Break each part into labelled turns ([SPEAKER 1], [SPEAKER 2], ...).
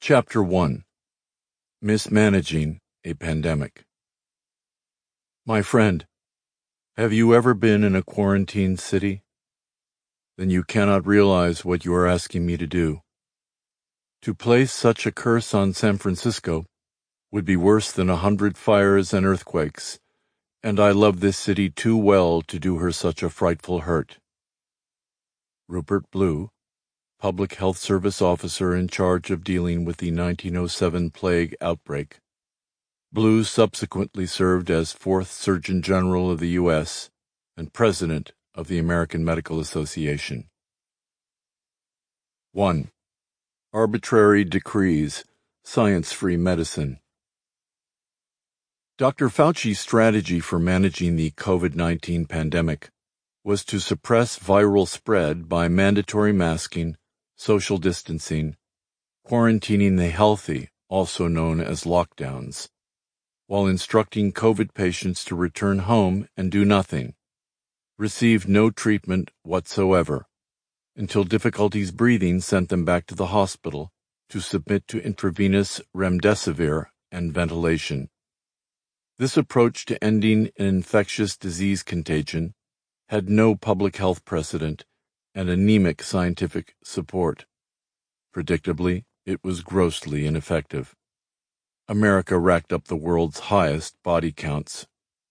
[SPEAKER 1] Chapter 1: Mismanaging a Pandemic. My friend, have you ever been in a quarantined city? Then you cannot realize what you are asking me to do. To place such a curse on San Francisco would be worse than 100 fires and earthquakes, and I love this city too well to do her such a frightful hurt. Rupert Blue, Public Health Service Officer in charge of dealing with the 1907 plague outbreak. Blue subsequently served as 4th Surgeon General of the U.S. and President of the American Medical Association. 1. Arbitrary Decrees, Science-Free Medicine. Dr. Fauci's strategy for managing the COVID-19 pandemic was to suppress viral spread by mandatory masking, social distancing, quarantining the healthy, also known as lockdowns, while instructing COVID patients to return home and do nothing, receive no treatment whatsoever, until difficulties breathing sent them back to the hospital to submit to intravenous remdesivir and ventilation. This approach to ending an infectious disease contagion had no public health precedent and anemic scientific support. Predictably, it was grossly ineffective. America racked up the world's highest body counts.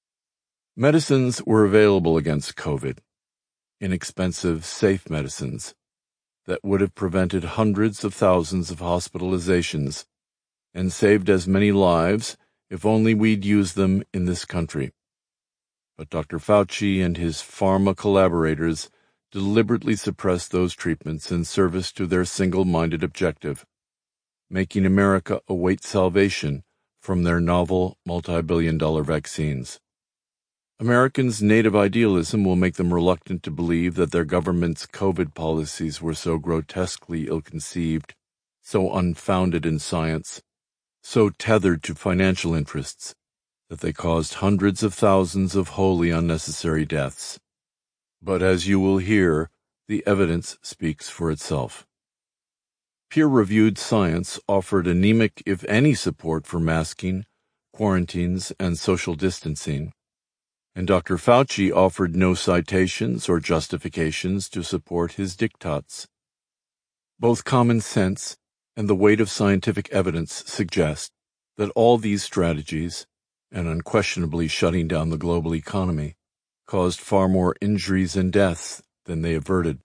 [SPEAKER 1] Medicines were available against COVID, inexpensive, safe medicines that would have prevented hundreds of thousands of hospitalizations and saved as many lives if only we'd used them in this country. But Dr. Fauci and his pharma collaborators deliberately suppressed those treatments in service to their single-minded objective, making America await salvation from their novel multi-billion-dollar vaccines. Americans' native idealism will make them reluctant to believe that their government's COVID policies were so grotesquely ill-conceived, so unfounded in science, so tethered to financial interests, that they caused hundreds of thousands of wholly unnecessary deaths. But as you will hear, the evidence speaks for itself. Peer-reviewed science offered anemic, if any, support for masking, quarantines, and social distancing, and Dr. Fauci offered no citations or justifications to support his diktats. Both common sense and the weight of scientific evidence suggest that all these strategies, and unquestionably shutting down the global economy, caused far more injuries and deaths than they averted.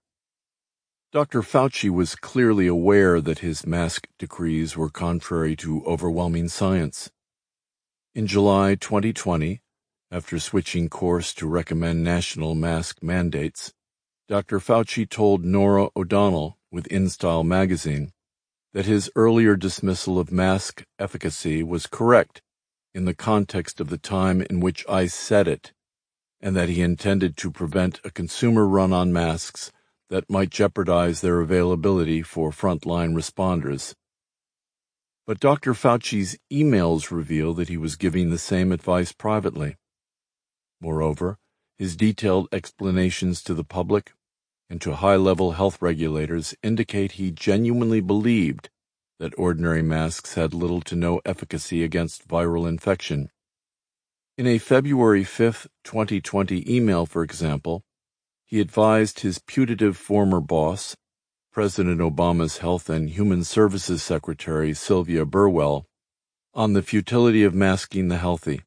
[SPEAKER 1] Dr. Fauci was clearly aware that his mask decrees were contrary to overwhelming science. In July 2020, after switching course to recommend national mask mandates, Dr. Fauci told Norah O'Donnell with InStyle magazine that his earlier dismissal of mask efficacy was correct in the context of the time in which I said it, and that he intended to prevent a consumer run on masks that might jeopardize their availability for frontline responders. But Dr. Fauci's emails reveal that he was giving the same advice privately. Moreover, his detailed explanations to the public and to high-level health regulators indicate he genuinely believed that ordinary masks had little to no efficacy against viral infection. In a February 5, 2020 email, for example, he advised his putative former boss, President Obama's Health and Human Services Secretary Sylvia Burwell, on the futility of masking the healthy.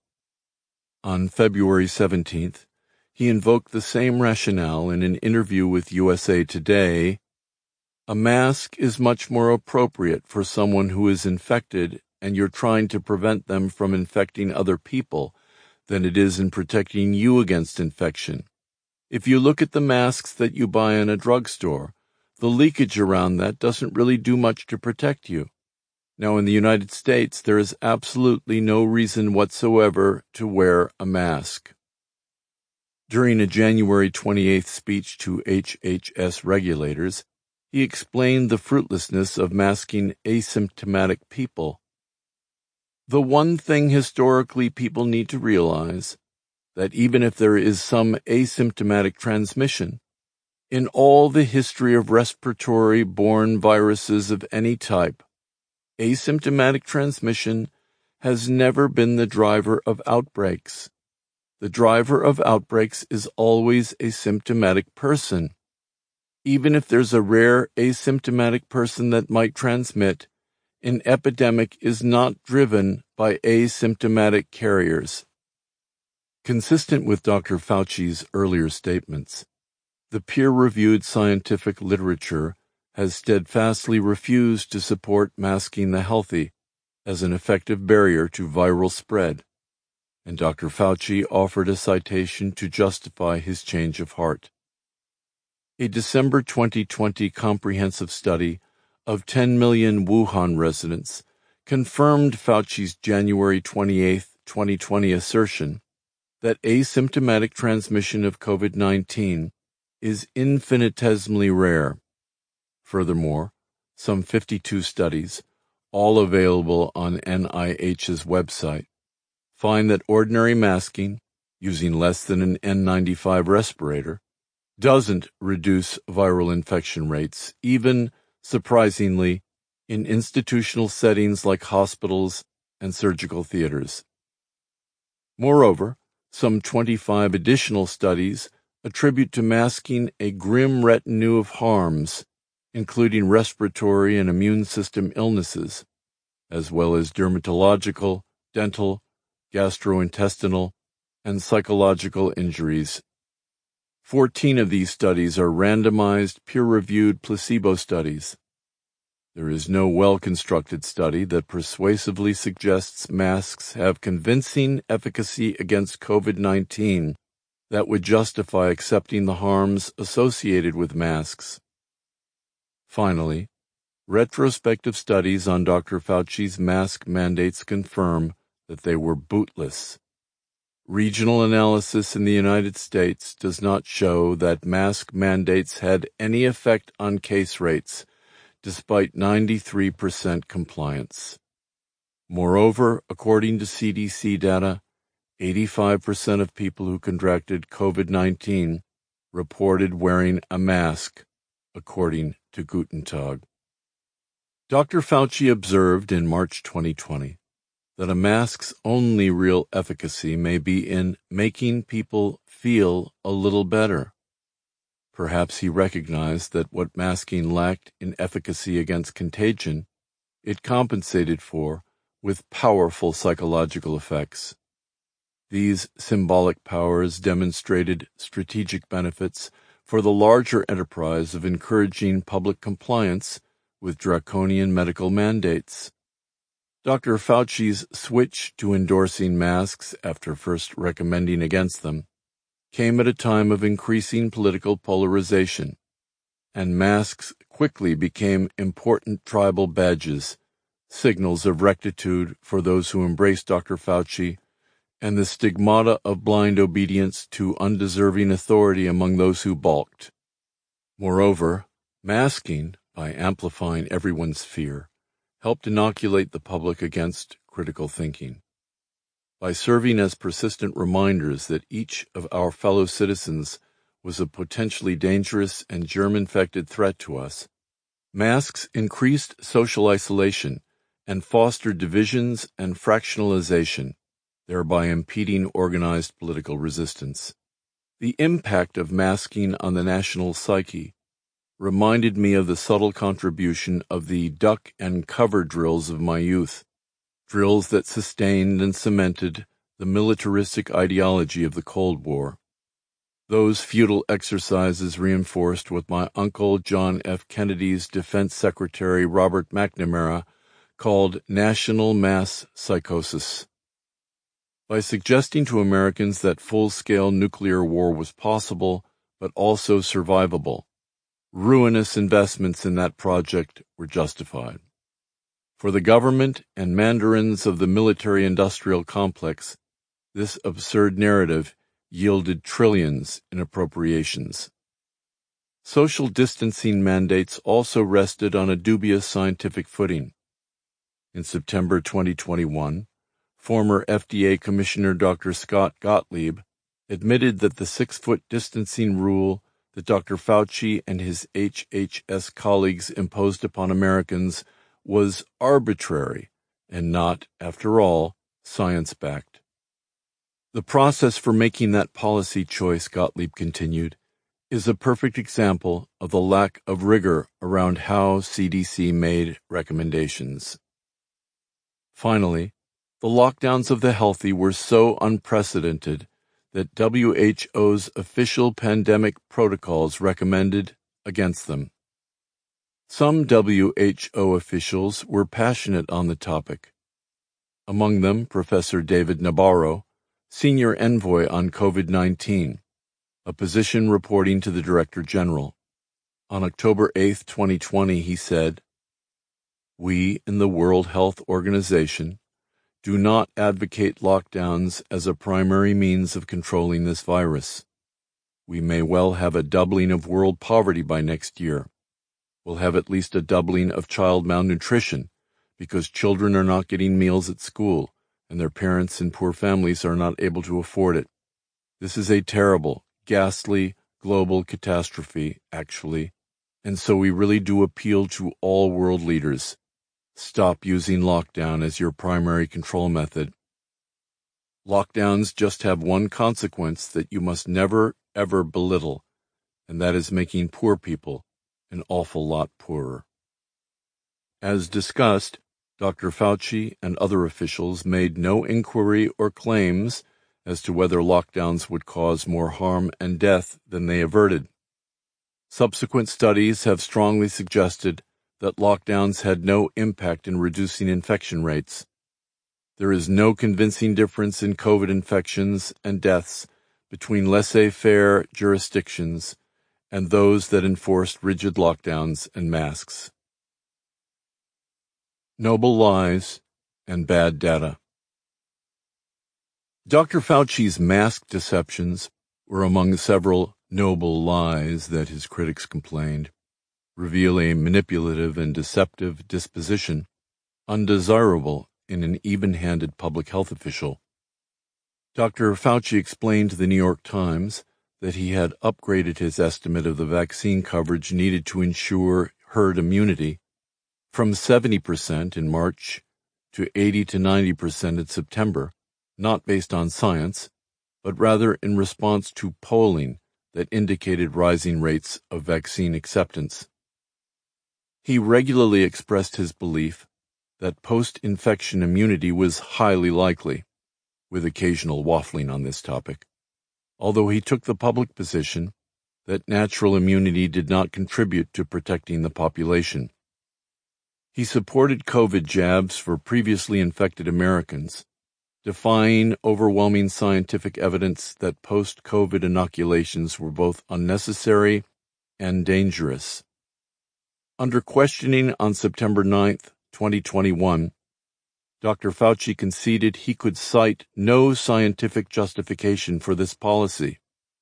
[SPEAKER 1] On February 17th, he invoked the same rationale in an interview with USA Today. A mask is much more appropriate for someone who is infected and you're trying to prevent them from infecting other people than it is in protecting you against infection. If you look at the masks that you buy in a drugstore, the leakage around that doesn't really do much to protect you. Now, in the United States, there is absolutely no reason whatsoever to wear a mask. During a January 28th speech to HHS regulators, he explained the fruitlessness of masking asymptomatic people. The one thing historically people need to realize, that even if there is some asymptomatic transmission, in all the history of respiratory-borne viruses of any type, Asymptomatic transmission has never been the driver of outbreaks. The driver of outbreaks is always a symptomatic person. Even if there's a rare asymptomatic person that might transmit, an epidemic is not driven by asymptomatic carriers. Consistent with Dr. Fauci's earlier statements, the peer-reviewed scientific literature has steadfastly refused to support masking the healthy as an effective barrier to viral spread, and Dr. Fauci offered a citation to justify his change of heart. A December 2020 comprehensive study of 10 million Wuhan residents confirmed Fauci's January 28, 2020 assertion that asymptomatic transmission of COVID-19 is infinitesimally rare. Furthermore, some 52 studies, all available on NIH's website, find that ordinary masking, using less than an N95 respirator, doesn't reduce viral infection rates, even, surprisingly, in institutional settings like hospitals and surgical theaters. Moreover, some 25 additional studies attribute to masking a grim retinue of harms, including respiratory and immune system illnesses, as well as dermatological, dental, gastrointestinal, and psychological injuries. 14 of these studies are randomized, peer-reviewed placebo studies. There is no well-constructed study that persuasively suggests masks have convincing efficacy against COVID-19 that would justify accepting the harms associated with masks. Finally, retrospective studies on Dr. Fauci's mask mandates confirm that they were bootless. Regional analysis in the United States does not show that mask mandates had any effect on case rates, despite 93% compliance. Moreover, according to CDC data, 85% of people who contracted COVID-19 reported wearing a mask, according to Guten Tag. Dr. Fauci observed in March 2020 that a mask's only real efficacy may be in making people feel a little better. Perhaps he recognized that what masking lacked in efficacy against contagion, it compensated for with powerful psychological effects. These symbolic powers demonstrated strategic benefits for the larger enterprise of encouraging public compliance with draconian medical mandates. Dr. Fauci's switch to endorsing masks after first recommending against them came at a time of increasing political polarization, and masks quickly became important tribal badges, signals of rectitude for those who embraced Dr. Fauci, and the stigmata of blind obedience to undeserving authority among those who balked. Moreover, masking, by amplifying everyone's fear, helped inoculate the public against critical thinking. By serving as persistent reminders that each of our fellow citizens was a potentially dangerous and germ-infected threat to us, masks increased social isolation and fostered divisions and fractionalization, thereby impeding organized political resistance. The impact of masking on the national psyche reminded me of the subtle contribution of the duck and cover drills of my youth, drills that sustained and cemented the militaristic ideology of the Cold War. Those futile exercises reinforced what my uncle John F. Kennedy's Defense Secretary Robert McNamara called national mass psychosis. By suggesting to Americans that full-scale nuclear war was possible, but also survivable, ruinous investments in that project were justified. For the government and mandarins of the military-industrial complex, this absurd narrative yielded trillions in appropriations. Social distancing mandates also rested on a dubious scientific footing. In September 2021, former FDA Commissioner Dr. Scott Gottlieb admitted that the 6-foot distancing rule that Dr. Fauci and his HHS colleagues imposed upon Americans was arbitrary and not, after all, science-backed. The process for making that policy choice, Gottlieb continued, is a perfect example of the lack of rigor around how CDC made recommendations. Finally, the lockdowns of the healthy were so unprecedented that WHO's official pandemic protocols recommended against them. Some WHO officials were passionate on the topic. Among them, Professor David Nabarro, Senior Envoy on COVID-19, a position reporting to the Director General. On October 8, 2020, he said, "We in the World Health Organization do not advocate lockdowns as a primary means of controlling this virus. We may well have a doubling of world poverty by next year. We'll have at least a doubling of child malnutrition because children are not getting meals at school and their parents in poor families are not able to afford it. This is a terrible, ghastly, global catastrophe, actually, and so we really do appeal to all world leaders. Stop using lockdown as your primary control method. Lockdowns just have one consequence that you must never, ever belittle, and that is making poor people an awful lot poorer." As discussed, Dr. Fauci and other officials made no inquiry or claims as to whether lockdowns would cause more harm and death than they averted. Subsequent studies have strongly suggested that lockdowns had no impact in reducing infection rates. There is no convincing difference in COVID infections and deaths between laissez-faire jurisdictions and those that enforced rigid lockdowns and masks. Noble lies and bad data. Dr. Fauci's mask deceptions were among several noble lies that his critics complained, reveal a manipulative and deceptive disposition, undesirable in an even-handed public health official. Dr. Fauci explained to the New York Times that he had upgraded his estimate of the vaccine coverage needed to ensure herd immunity from 70% in March to 80 to 90% in September, not based on science, but rather in response to polling that indicated rising rates of vaccine acceptance. He regularly expressed his belief that post-infection immunity was highly likely, with occasional waffling on this topic, although he took the public position that natural immunity did not contribute to protecting the population. He supported COVID jabs for previously infected Americans, defying overwhelming scientific evidence that post-COVID inoculations were both unnecessary and dangerous. Under questioning on September 9, 2021, Dr. Fauci conceded he could cite no scientific justification for this policy.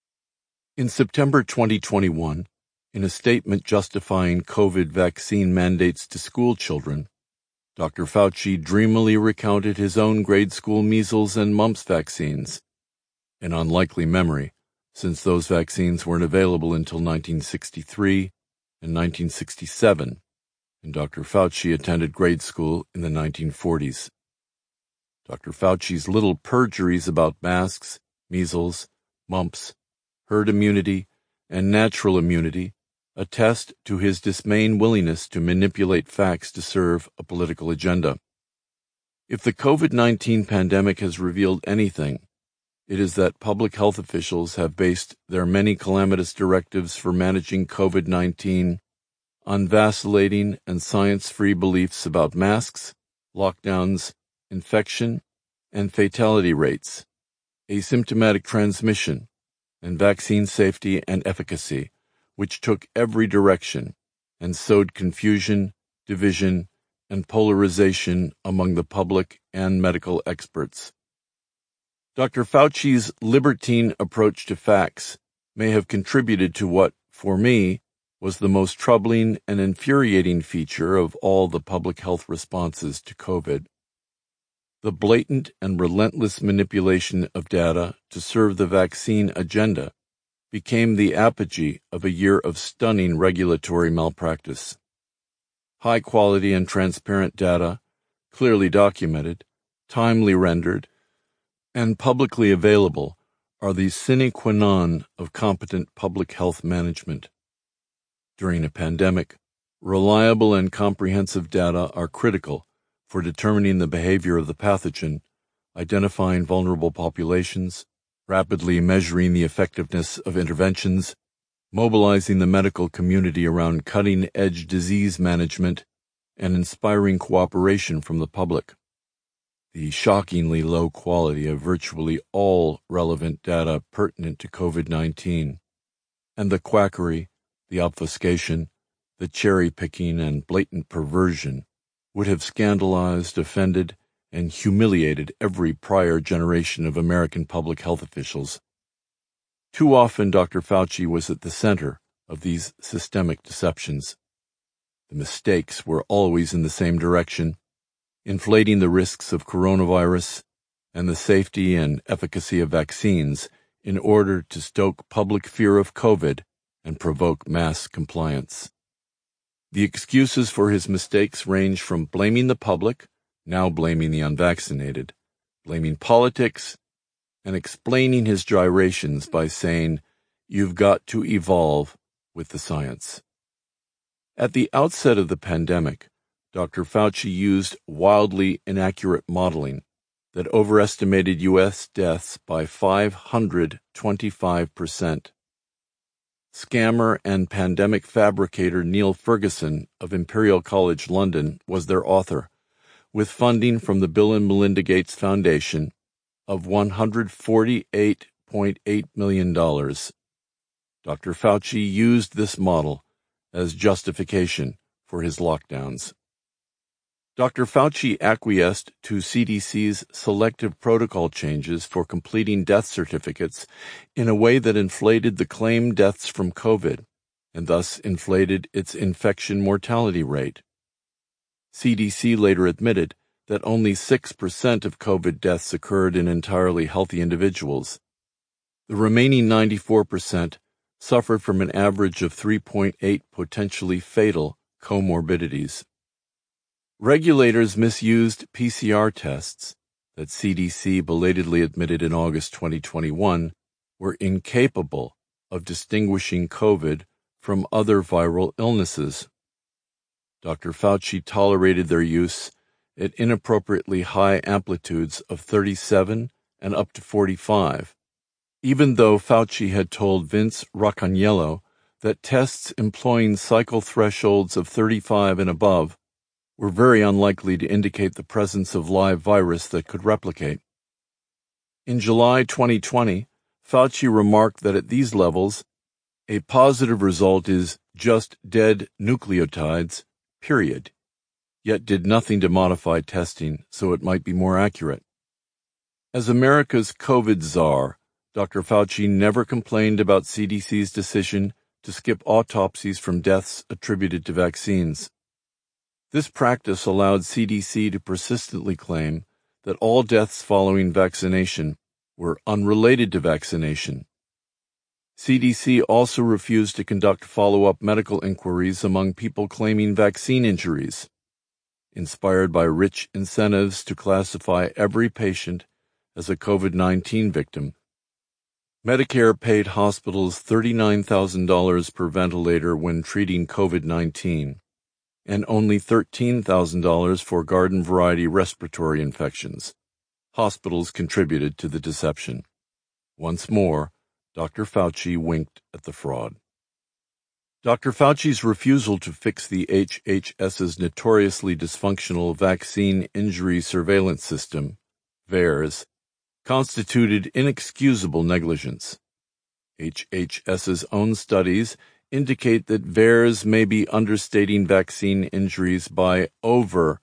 [SPEAKER 1] In September 2021, in a statement justifying COVID vaccine mandates to school children, Dr. Fauci dreamily recounted his own grade school measles and mumps vaccines, an unlikely memory, since those vaccines weren't available until 1963 and 1967, and Dr. Fauci attended grade school in the 1940s. Dr. Fauci's little perjuries about masks, measles, mumps, herd immunity, and natural immunity attest to his dismaying willingness to manipulate facts to serve a political agenda. If the COVID-19 pandemic has revealed anything, it is that public health officials have based their many calamitous directives for managing COVID-19 on vacillating and science-free beliefs about masks, lockdowns, infection, and fatality rates, asymptomatic transmission, and vaccine safety and efficacy, which took every direction and sowed confusion, division, and polarization among the public and medical experts. Dr. Fauci's libertine approach to facts may have contributed to what, for me, was the most troubling and infuriating feature of all the public health responses to COVID. The blatant and relentless manipulation of data to serve the vaccine agenda became the apogee of a year of stunning regulatory malpractice. high-quality and transparent data, clearly documented, timely rendered, and publicly available are the sine qua non of competent public health management. During a pandemic, reliable and comprehensive data are critical for determining the behavior of the pathogen, identifying vulnerable populations, rapidly measuring the effectiveness of interventions, mobilizing the medical community around cutting-edge disease management, and inspiring cooperation from the public. The shockingly low quality of virtually all relevant data pertinent to COVID-19, and the quackery, the obfuscation, the cherry-picking and blatant perversion would have scandalized, offended, and humiliated every prior generation of American public health officials. Too often Dr. Fauci was at the center of these systemic deceptions. The mistakes were always in the same direction, inflating the risks of coronavirus and the safety and efficacy of vaccines in order to stoke public fear of COVID and provoke mass compliance. The excuses for his mistakes range from blaming the public, now blaming the unvaccinated, blaming politics, and explaining his gyrations by saying, "You've got to evolve with the science." At the outset of the pandemic, Dr. Fauci used wildly inaccurate modeling that overestimated U.S. deaths by 525%. Scammer and pandemic fabricator Neil Ferguson of Imperial College London was their author, with funding from the Bill and Melinda Gates Foundation of $148.8 million. Dr. Fauci used this model as justification for his lockdowns. Dr. Fauci acquiesced to CDC's selective protocol changes for completing death certificates in a way that inflated the claimed deaths from COVID and thus inflated its infection mortality rate. CDC later admitted that only 6% of COVID deaths occurred in entirely healthy individuals. The remaining 94% suffered from an average of 3.8 potentially fatal comorbidities. Regulators misused PCR tests that CDC belatedly admitted in August 2021 were incapable of distinguishing COVID from other viral illnesses. Dr. Fauci tolerated their use at inappropriately high amplitudes of 37 and up to 45, even though Fauci had told Vince Racaniello that tests employing cycle thresholds of 35 and above were very unlikely to indicate the presence of live virus that could replicate. In July 2020, Fauci remarked that at these levels, a positive result is just dead nucleotides, period, yet did nothing to modify testing so it might be more accurate. As America's COVID czar, Dr. Fauci never complained about CDC's decision to skip autopsies from deaths attributed to vaccines. This practice allowed CDC to persistently claim that all deaths following vaccination were unrelated to vaccination. CDC also refused to conduct follow-up medical inquiries among people claiming vaccine injuries, inspired by rich incentives to classify every patient as a COVID-19 victim. Medicare paid hospitals $39,000 per ventilator when treating COVID-19, and only $13,000 for garden-variety respiratory infections. Hospitals contributed to the deception. Once more, Dr. Fauci winked at the fraud. Dr. Fauci's refusal to fix the HHS's notoriously dysfunctional Vaccine Injury Surveillance System, VAERS, constituted inexcusable negligence. HHS's own studies indicate that VAERS may be understating vaccine injuries by over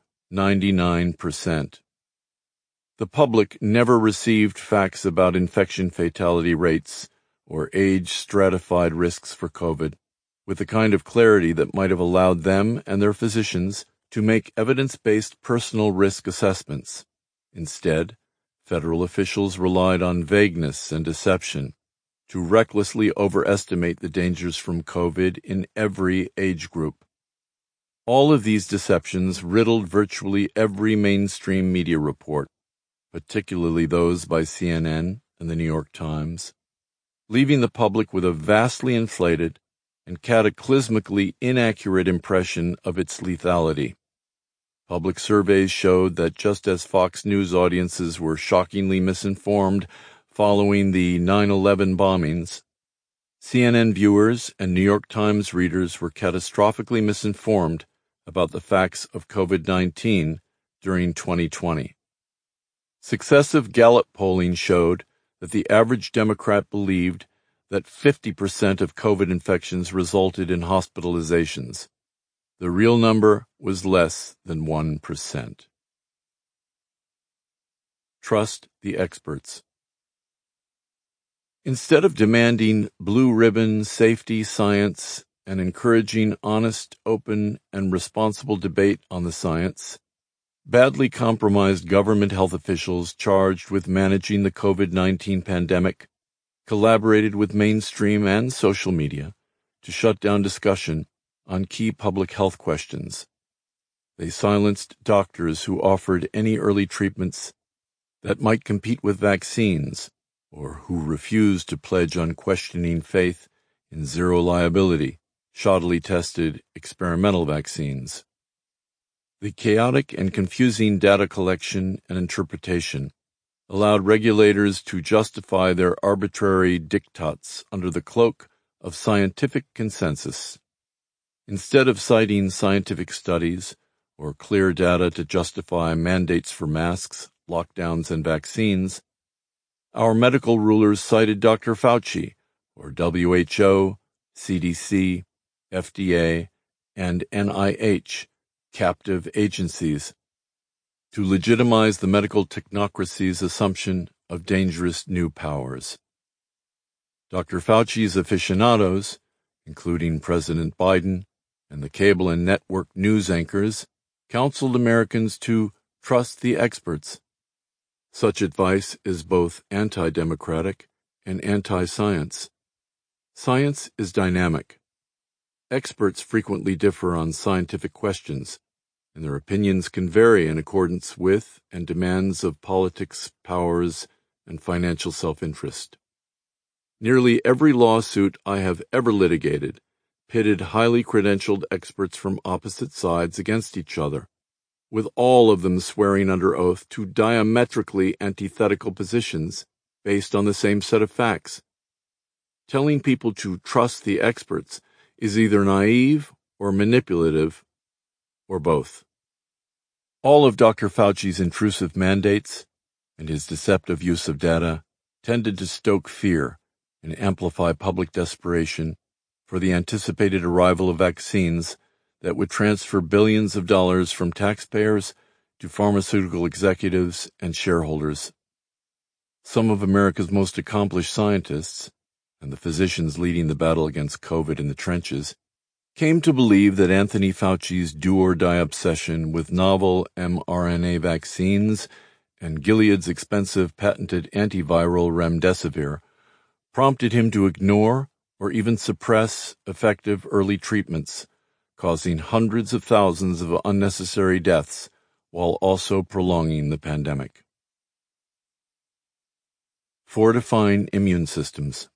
[SPEAKER 1] 99%. The public never received facts about infection fatality rates or age-stratified risks for COVID with the kind of clarity that might have allowed them and their physicians to make evidence-based personal risk assessments. Instead, federal officials relied on vagueness and deception to recklessly overestimate the dangers from COVID in every age group. All of these deceptions riddled virtually every mainstream media report, particularly those by CNN and the New York Times, leaving the public with a vastly inflated and cataclysmically inaccurate impression of its lethality. Public surveys showed that just as Fox News audiences were shockingly misinformed following the 9/11 bombings, CNN viewers and New York Times readers were catastrophically misinformed about the facts of COVID-19 during 2020. Successive Gallup polling showed that the average Democrat believed that 50% of COVID infections resulted in hospitalizations. The real number was less than 1%. Trust the experts. Instead of demanding blue ribbon safety science and encouraging honest, open, and responsible debate on the science, badly compromised government health officials charged with managing the COVID-19 pandemic collaborated with mainstream and social media to shut down discussion on key public health questions. They silenced doctors who offered any early treatments that might compete with vaccines or who refused to pledge unquestioning faith in zero-liability, shoddily tested experimental vaccines. The chaotic and confusing data collection and interpretation allowed regulators to justify their arbitrary diktats under the cloak of scientific consensus. Instead of citing scientific studies or clear data to justify mandates for masks, lockdowns, and vaccines, our medical rulers cited Dr. Fauci, or WHO, CDC, FDA, and NIH, captive agencies, to legitimize the medical technocracy's assumption of dangerous new powers. Dr. Fauci's aficionados, including President Biden and the cable and network news anchors, counseled Americans to trust the experts. Such advice is both anti-democratic and anti-science. Science is dynamic. Experts frequently differ on scientific questions, and their opinions can vary in accordance with and demands of politics, powers, and financial self-interest. Nearly every lawsuit I have ever litigated pitted highly credentialed experts from opposite sides against each other, with all of them swearing under oath to diametrically antithetical positions based on the same set of facts. Telling people to trust the experts is either naive or manipulative, or both. All of Dr. Fauci's intrusive mandates and his deceptive use of data tended to stoke fear and amplify public desperation for the anticipated arrival of vaccines that would transfer billions of dollars from taxpayers to pharmaceutical executives and shareholders. Some of America's most accomplished scientists, and the physicians leading the battle against COVID in the trenches, came to believe that Anthony Fauci's do-or-die obsession with novel mRNA vaccines and Gilead's expensive patented antiviral remdesivir prompted him to ignore or even suppress effective early treatments, causing hundreds of thousands of unnecessary deaths while also prolonging the pandemic. Fortifying immune systems.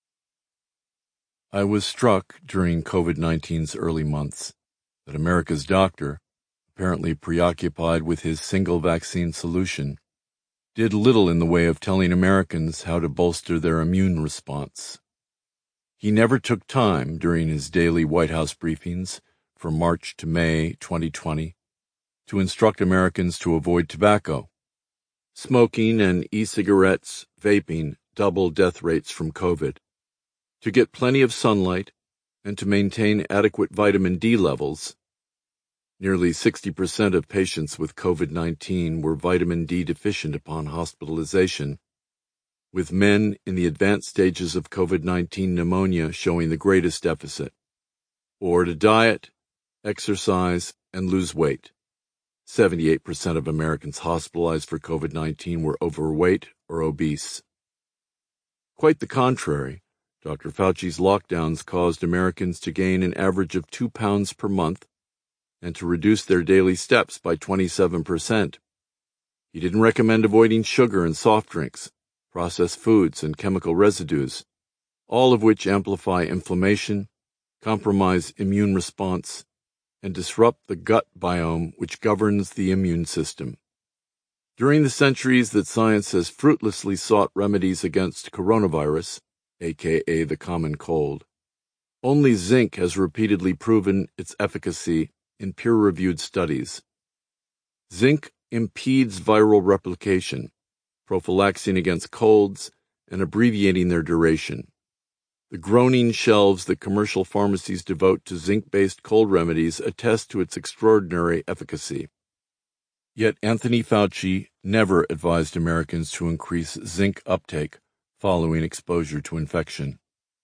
[SPEAKER 1] I was struck during COVID-19's early months that America's doctor, apparently preoccupied with his single vaccine solution, did little in the way of telling Americans how to bolster their immune response. He never took time during his daily White House briefings from March to May 2020 to instruct Americans to avoid tobacco. Smoking and e-cigarettes, vaping double death rates from COVID. To get plenty of sunlight and to maintain adequate vitamin D levels. Nearly 60% of patients with COVID-19 were vitamin D deficient upon hospitalization, with men in the advanced stages of COVID-19 pneumonia showing the greatest deficit. Or to diet, exercise, and lose weight. 78% of Americans hospitalized for COVID-19 were overweight or obese. Quite the contrary, Dr. Fauci's lockdowns caused Americans to gain an average of 2 pounds per month and to reduce their daily steps by 27%. He didn't recommend avoiding sugar and soft drinks, processed foods, and chemical residues, all of which amplify inflammation, compromise immune response, and disrupt the gut biome which governs the immune system. During the centuries that science has fruitlessly sought remedies against coronavirus, aka the common cold, only zinc has repeatedly proven its efficacy in peer-reviewed studies. Zinc impedes viral replication, prophylaxing against colds and abbreviating their duration. The groaning shelves that commercial pharmacies devote to zinc-based cold remedies attest to its extraordinary efficacy. Yet Anthony Fauci never advised Americans to increase zinc uptake following exposure to infection.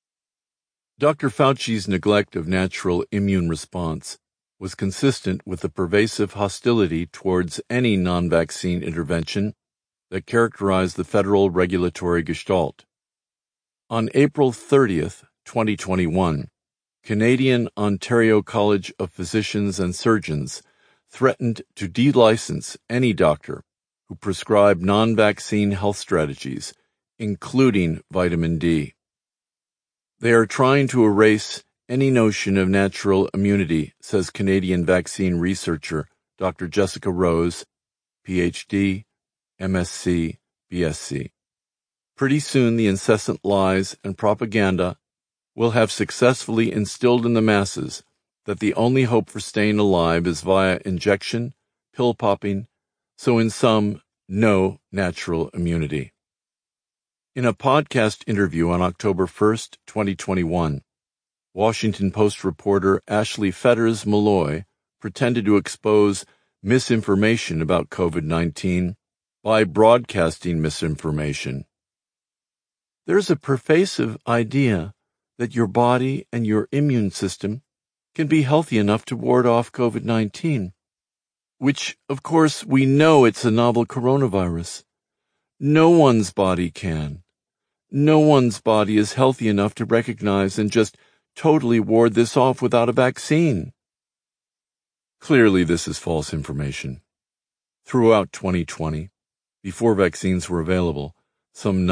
[SPEAKER 1] Dr. Fauci's neglect of natural immune response was consistent with the pervasive hostility towards any non-vaccine intervention that characterized the federal regulatory gestalt. On April 30, 2021, Canadian Ontario College of Physicians and Surgeons threatened to de-license any doctor who prescribed non-vaccine health strategies, including vitamin D. They are trying to erase any notion of natural immunity, says Canadian vaccine researcher Dr. Jessica Rose, Ph.D., MSc, BSc. Pretty soon the incessant lies and propaganda will have successfully instilled in the masses that the only hope for staying alive is via injection, pill popping, so in sum, no natural immunity. In a podcast interview on October 1, 2021, Washington Post reporter Ashley Fetters Malloy pretended to expose misinformation about COVID-19 by broadcasting misinformation. There's a pervasive idea that your body and your immune system can be healthy enough to ward off COVID-19, which, of course, we know it's a novel coronavirus. No one's body can. No one's body is healthy enough to recognize and just totally ward this off without a vaccine. Clearly, this is false information. Throughout 2020, before vaccines were available, some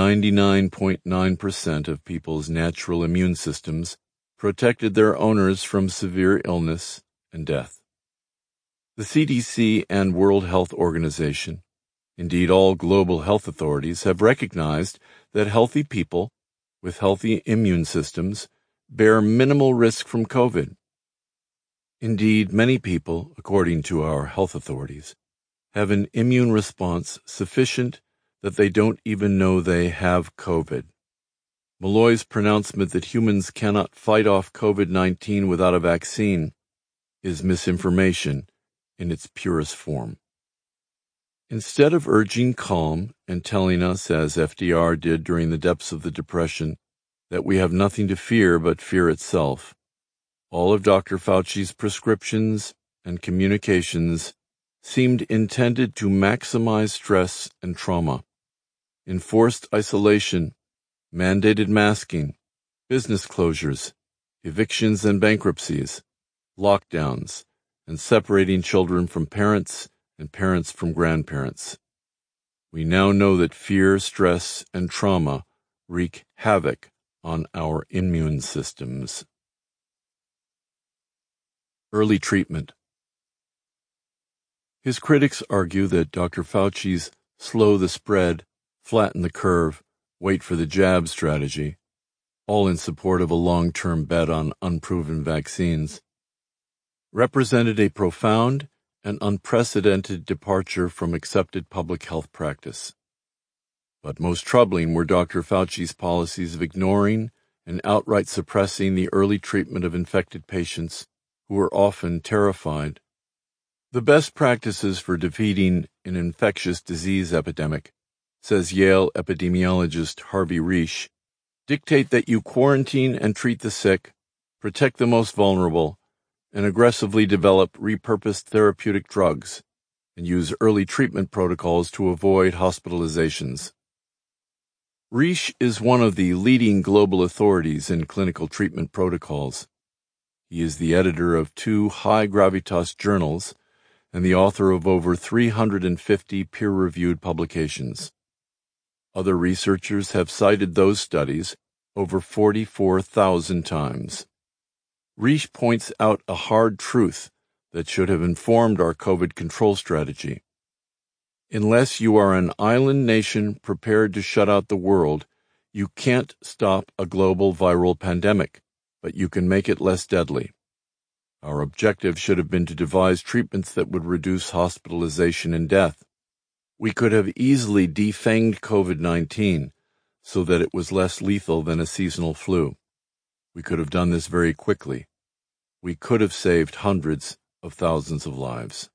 [SPEAKER 1] 99.9% of people's natural immune systems protected their owners from severe illness and death. The CDC and World Health Organization, indeed all global health authorities, have recognized that healthy people with healthy immune systems bear minimal risk from COVID. Indeed, many people, according to our health authorities, have an immune response sufficient that they don't even know they have COVID. Malloy's pronouncement that humans cannot fight off COVID-19 without a vaccine is misinformation in its purest form. Instead of urging calm and telling us, as FDR did during the depths of the Depression, that we have nothing to fear but fear itself, all of Dr. Fauci's prescriptions and communications seemed intended to maximize stress and trauma. Enforced isolation, mandated masking, business closures, evictions and bankruptcies, lockdowns, and separating children from parents and parents from grandparents. We now know that fear, stress, and trauma wreak havoc on our immune systems. Early treatment. His critics argue that Dr. Fauci's slow the spread, flatten the curve, wait for the jab strategy, all in support of a long-term bet on unproven vaccines, represented a profound and unprecedented departure from accepted public health practice. But most troubling were Dr. Fauci's policies of ignoring and outright suppressing the early treatment of infected patients who were often terrified. The best practices for defeating an infectious disease epidemic, says Yale epidemiologist Harvey Risch, dictate that you quarantine and treat the sick, protect the most vulnerable, and aggressively develop repurposed therapeutic drugs, and use early treatment protocols to avoid hospitalizations. Risch is one of the leading global authorities in clinical treatment protocols. He is the editor of 2 high-gravitas journals and the author of over 350 peer-reviewed publications. Other researchers have cited those studies over 44,000 times. Risch points out a hard truth that should have informed our COVID control strategy. Unless you are an island nation prepared to shut out the world, you can't stop a global viral pandemic, but you can make it less deadly. Our objective should have been to devise treatments that would reduce hospitalization and death. We could have easily defanged COVID-19 so that it was less lethal than a seasonal flu. We could have done this very quickly. We could have saved hundreds of thousands of lives.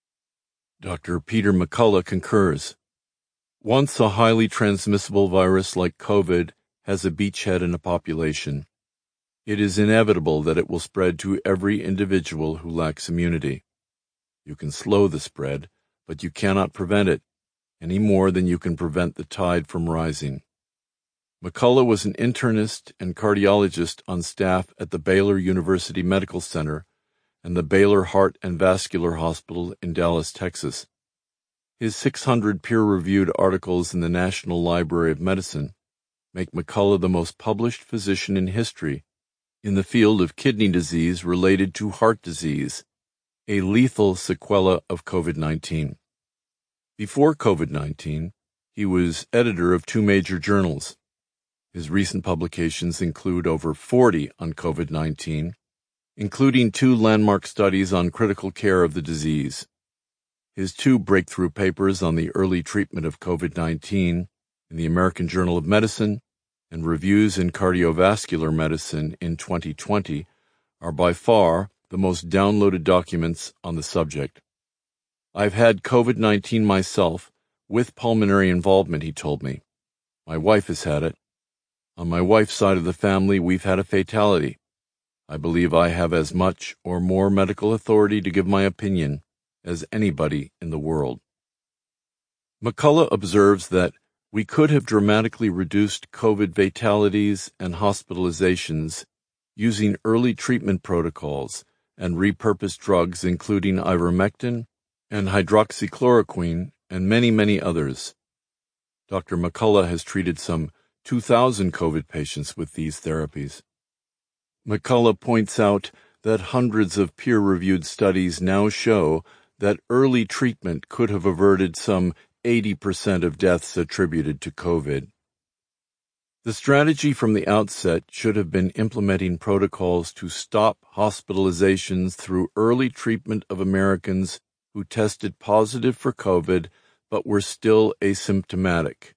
[SPEAKER 1] Dr. Peter McCullough concurs. Once a highly transmissible virus like COVID has a beachhead in a population, it is inevitable that it will spread to every individual who lacks immunity. You can slow the spread, but you cannot prevent it, any more than you can prevent the tide from rising. McCullough was an internist and cardiologist on staff at the Baylor University Medical Center and the Baylor Heart and Vascular Hospital in Dallas, Texas. His 600 peer-reviewed articles in the National Library of Medicine make McCullough the most published physician in history in the field of kidney disease related to heart disease, a lethal sequela of COVID-19. Before COVID-19, he was editor of 2 major journals. His recent publications include over 40 on COVID-19, including 2 landmark studies on critical care of the disease. His 2 breakthrough papers on the early treatment of COVID-19 in the American Journal of Medicine and Reviews in Cardiovascular Medicine in 2020 are by far the most downloaded documents on the subject. I've had COVID-19 myself, with pulmonary involvement, he told me. My wife has had it. On my wife's side of the family, we've had a fatality. I believe I have as much or more medical authority to give my opinion as anybody in the world. McCullough observes that we could have dramatically reduced COVID fatalities and hospitalizations using early treatment protocols and repurposed drugs including ivermectin and hydroxychloroquine and many, many others. Dr. McCullough has treated some 2,000 COVID patients with these therapies. McCullough points out that hundreds of peer-reviewed studies now show that early treatment could have averted some 80% of deaths attributed to COVID. The strategy from the outset should have been implementing protocols to stop hospitalizations through early treatment of Americans who tested positive for COVID but were still asymptomatic.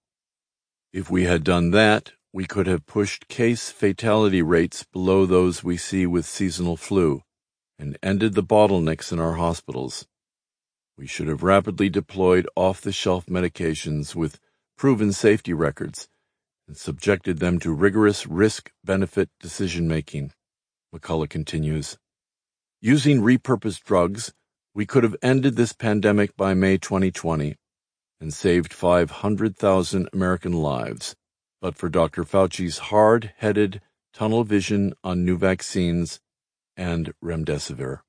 [SPEAKER 1] If we had done that, we could have pushed case fatality rates below those we see with seasonal flu and ended the bottlenecks in our hospitals. We should have rapidly deployed off-the-shelf medications with proven safety records and subjected them to rigorous risk-benefit decision-making, McCullough continues. Using repurposed drugs, we could have ended this pandemic by May 2020 and saved 500,000 American lives, but for Dr. Fauci's hard-headed tunnel vision on new vaccines and remdesivir.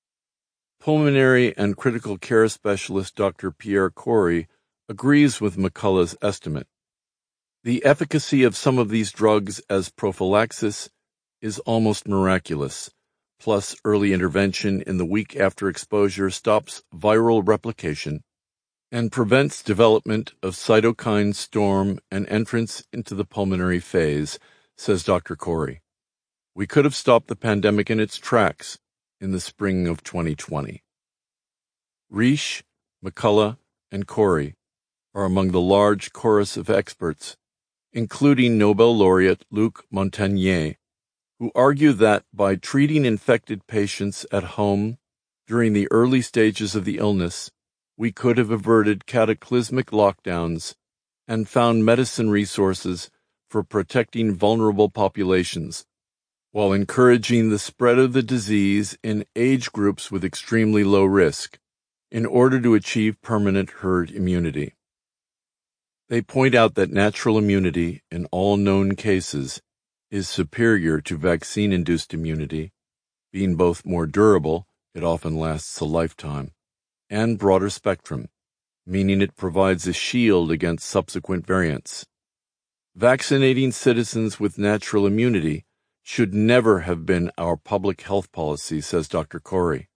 [SPEAKER 1] Pulmonary and critical care specialist Dr. Pierre Kory agrees with McCullough's estimate. The efficacy of some of these drugs as prophylaxis is almost miraculous, plus early intervention in the week after exposure stops viral replication and prevents development of cytokine storm and entrance into the pulmonary phase, says Dr. Kory. We could have stopped the pandemic in its tracks in the spring of 2020. Risch, McCullough, and Kory are among the large chorus of experts, including Nobel laureate Luc Montagnier, who argue that by treating infected patients at home during the early stages of the illness, we could have averted cataclysmic lockdowns and found medicine resources for protecting vulnerable populations, while encouraging the spread of the disease in age groups with extremely low risk, in order to achieve permanent herd immunity. They point out that natural immunity in all known cases is superior to vaccine-induced immunity, being both more durable, it often lasts a lifetime, and broader spectrum, meaning it provides a shield against subsequent variants. Vaccinating citizens with natural immunity should never have been our public health policy, says Dr. Corey.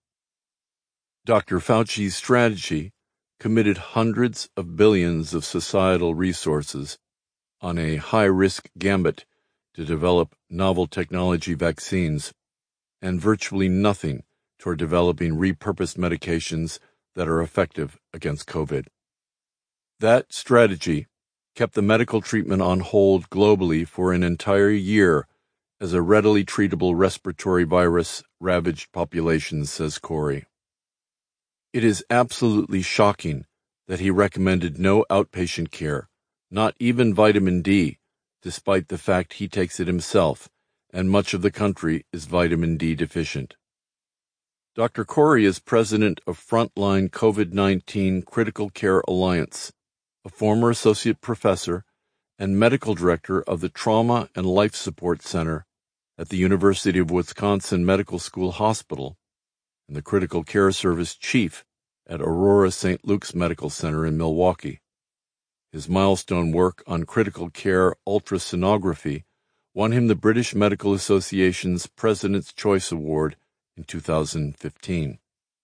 [SPEAKER 1] Dr. Fauci's strategy committed hundreds of billions of societal resources on a high-risk gambit to develop novel technology vaccines, and virtually nothing toward developing repurposed medications that are effective against COVID. That strategy kept the medical treatment on hold globally for an entire year as a readily treatable respiratory virus ravaged populations, says Corey. It is absolutely shocking that he recommended no outpatient care, not even vitamin D, despite the fact he takes it himself, and much of the country is vitamin D deficient. Dr. Corey is president of Frontline COVID-19 Critical Care Alliance, a former associate professor and medical director of the Trauma and Life Support Center at the University of Wisconsin Medical School Hospital, and the Critical Care Service chief at Aurora St. Luke's Medical Center in Milwaukee. His milestone work on critical care ultrasonography won him the British Medical Association's President's Choice Award in 2015.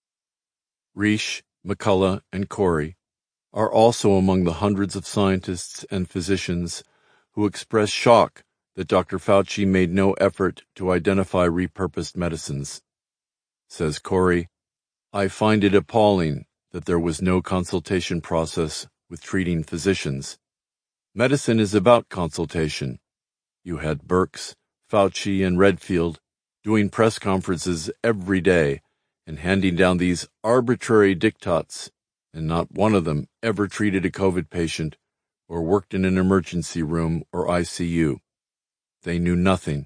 [SPEAKER 1] Risch, McCullough, and Corey are also among the hundreds of scientists and physicians who expressed shock that Dr. Fauci made no effort to identify repurposed medicines. Says Corey, "I find it appalling that there was no consultation process with treating physicians. Medicine is about consultation. You had Birx, Fauci, and Redfield doing press conferences every day and handing down these arbitrary diktats, and not one of them ever treated a COVID patient or worked in an emergency room or ICU. They knew nothing."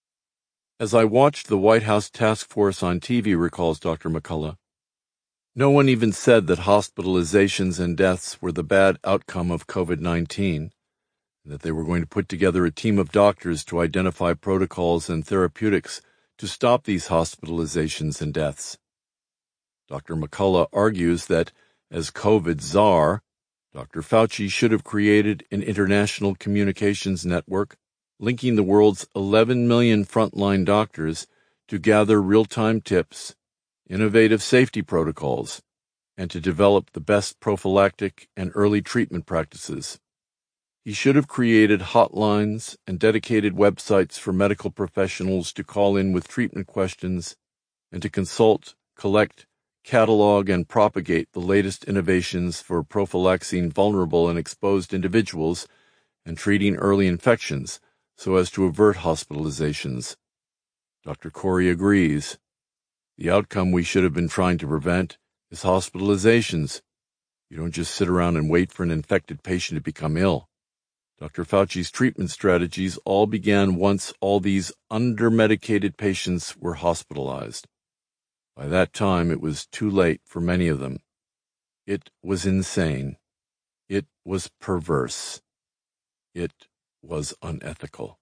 [SPEAKER 1] As I watched the White House task force on TV, recalls Dr. McCullough, no one even said that hospitalizations and deaths were the bad outcome of COVID-19, and that they were going to put together a team of doctors to identify protocols and therapeutics to stop these hospitalizations and deaths. Dr. McCullough argues that, as COVID czar, Dr. Fauci should have created an international communications network linking the world's 11 million frontline doctors to gather real-time tips, innovative safety protocols, and to develop the best prophylactic and early treatment practices. He should have created hotlines and dedicated websites for medical professionals to call in with treatment questions and to consult, collect, catalog, and propagate the latest innovations for prophylaxing vulnerable and exposed individuals and treating early infections so as to avert hospitalizations. Dr. Corey agrees. The outcome we should have been trying to prevent is hospitalizations. You don't just sit around and wait for an infected patient to become ill. Dr. Fauci's treatment strategies all began once all these under-medicated patients were hospitalized. By that time, it was too late for many of them. It was insane. It was perverse. It was unethical.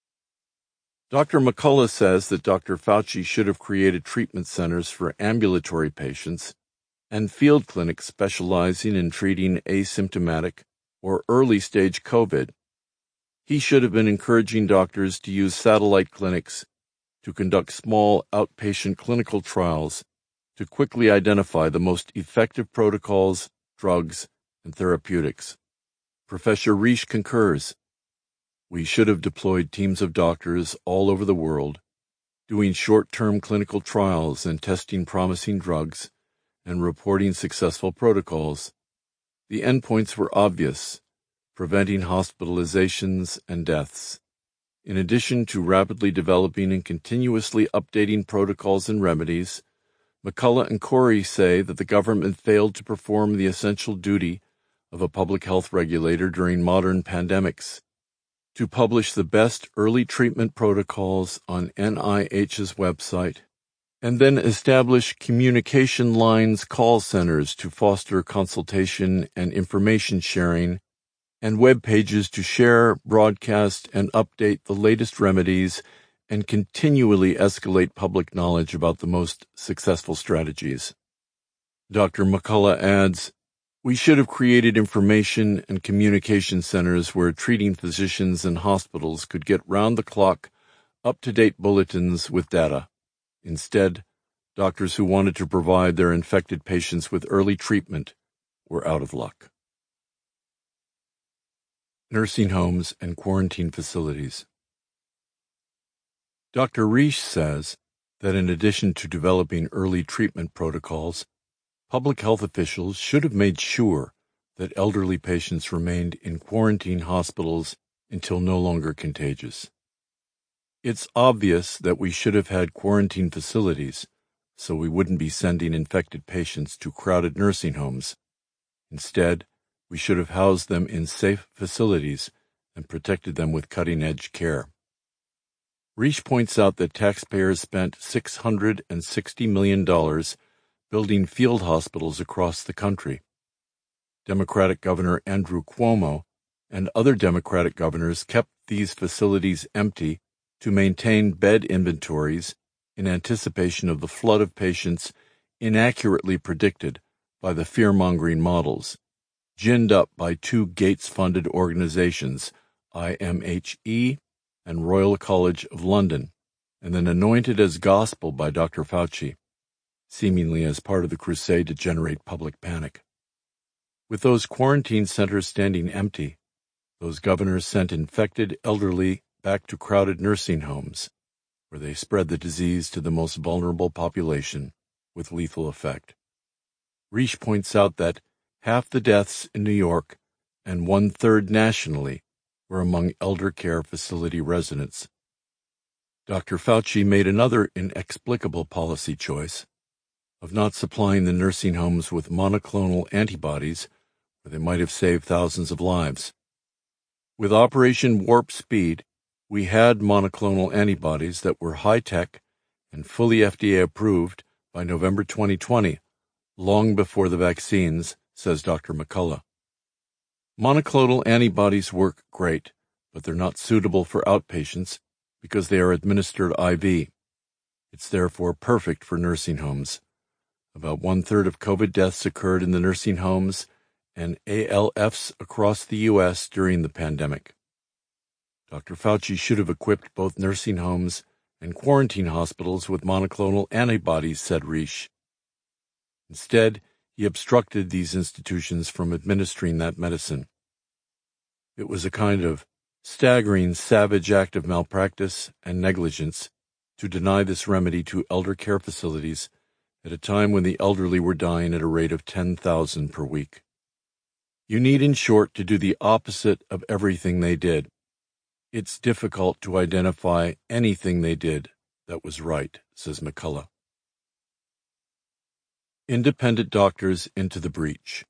[SPEAKER 1] Dr. McCullough says that Dr. Fauci should have created treatment centers for ambulatory patients and field clinics specializing in treating asymptomatic or early-stage COVID. He should have been encouraging doctors to use satellite clinics to conduct small outpatient clinical trials to quickly identify the most effective protocols, drugs, and therapeutics. Professor Risch concurs. We should have deployed teams of doctors all over the world, doing short-term clinical trials and testing promising drugs, and reporting successful protocols. The endpoints were obvious: preventing hospitalizations and deaths. In addition to rapidly developing and continuously updating protocols and remedies, McCullough and Corey say that the government failed to perform the essential duty of a public health regulator during modern pandemics: to publish the best early treatment protocols on NIH's website, and then establish communication lines call centers to foster consultation and information sharing, and web pages to share, broadcast, and update the latest remedies and continually escalate public knowledge about the most successful strategies. Dr. McCullough adds, "We should have created information and communication centers where treating physicians and hospitals could get round-the-clock, up-to-date bulletins with data. Instead, doctors who wanted to provide their infected patients with early treatment were out of luck." Nursing homes and quarantine facilities. Dr. Risch says that in addition to developing early treatment protocols, public health officials should have made sure that elderly patients remained in quarantine hospitals until no longer contagious. It's obvious that we should have had quarantine facilities so we wouldn't be sending infected patients to crowded nursing homes. Instead, we should have housed them in safe facilities and protected them with cutting-edge care. Risch points out that taxpayers spent $660 million building field hospitals across the country. Democratic Governor Andrew Cuomo and other Democratic governors kept these facilities empty to maintain bed inventories in anticipation of the flood of patients inaccurately predicted by the fear-mongering models, ginned up by two Gates-funded organizations, IMHE and Royal College of London, and then anointed as gospel by Dr. Fauci, seemingly as part of the crusade to generate public panic. With those quarantine centers standing empty, those governors sent infected elderly back to crowded nursing homes, where they spread the disease to the most vulnerable population with lethal effect. Risch points out that half the deaths in New York and one-third nationally were among elder care facility residents. Dr. Fauci made another inexplicable policy choice of not supplying the nursing homes with monoclonal antibodies where they might have saved thousands of lives. With Operation Warp Speed, we had monoclonal antibodies that were high-tech and fully FDA approved by November 2020, long before the vaccines, says Dr. McCullough. Monoclonal antibodies work great, but they're not suitable for outpatients because they are administered IV. It's therefore perfect for nursing homes. About one-third of COVID deaths occurred in the nursing homes and ALFs across the U.S. during the pandemic. Dr. Fauci should have equipped both nursing homes and quarantine hospitals with monoclonal antibodies, said Risch. Instead, he obstructed these institutions from administering that medicine. It was a kind of staggering, savage act of malpractice and negligence to deny this remedy to elder care facilities at a time when the elderly were dying at a rate of 10,000 per week. You need, in short, to do the opposite of everything they did. It's difficult to identify anything they did that was right, says McCullough. Independent doctors into the breach.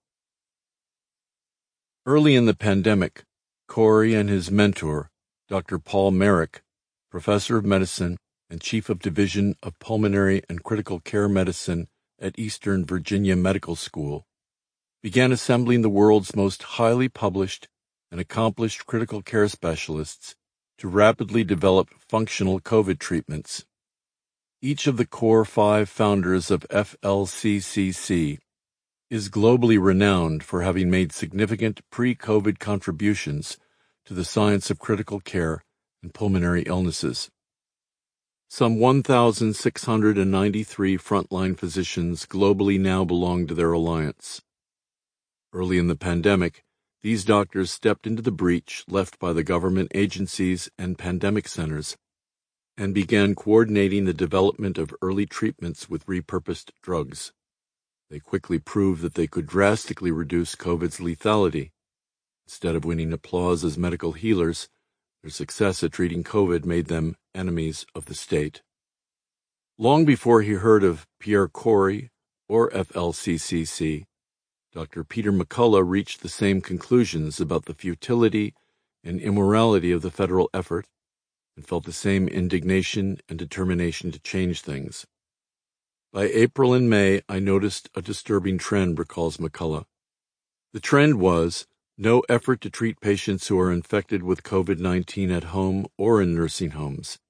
[SPEAKER 1] Early in the pandemic, Corey and his mentor, Dr. Paul Marik, professor of medicine and chief of division of pulmonary and critical care medicine at Eastern Virginia Medical School, began assembling the world's most highly published and accomplished critical care specialists to rapidly develop functional COVID treatments. Each of the core 5 founders of FLCCC is globally renowned for having made significant pre-COVID contributions to the science of critical care and pulmonary illnesses. Some 1,693 frontline physicians globally now belong to their alliance. Early in the pandemic, these doctors stepped into the breach left by the government agencies and pandemic centers and began coordinating the development of early treatments with repurposed drugs. They quickly proved that they could drastically reduce COVID's lethality. Instead of winning applause as medical healers, their success at treating COVID made them enemies of the state. Long before he heard of Pierre Corey or FLCCC, Dr. Peter McCullough reached the same conclusions about the futility and immorality of the federal effort and felt the same indignation and determination to change things. By April and May, I noticed a disturbing trend, recalls McCullough. The trend was no effort to treat patients who are infected with COVID-19 at home or in nursing homes.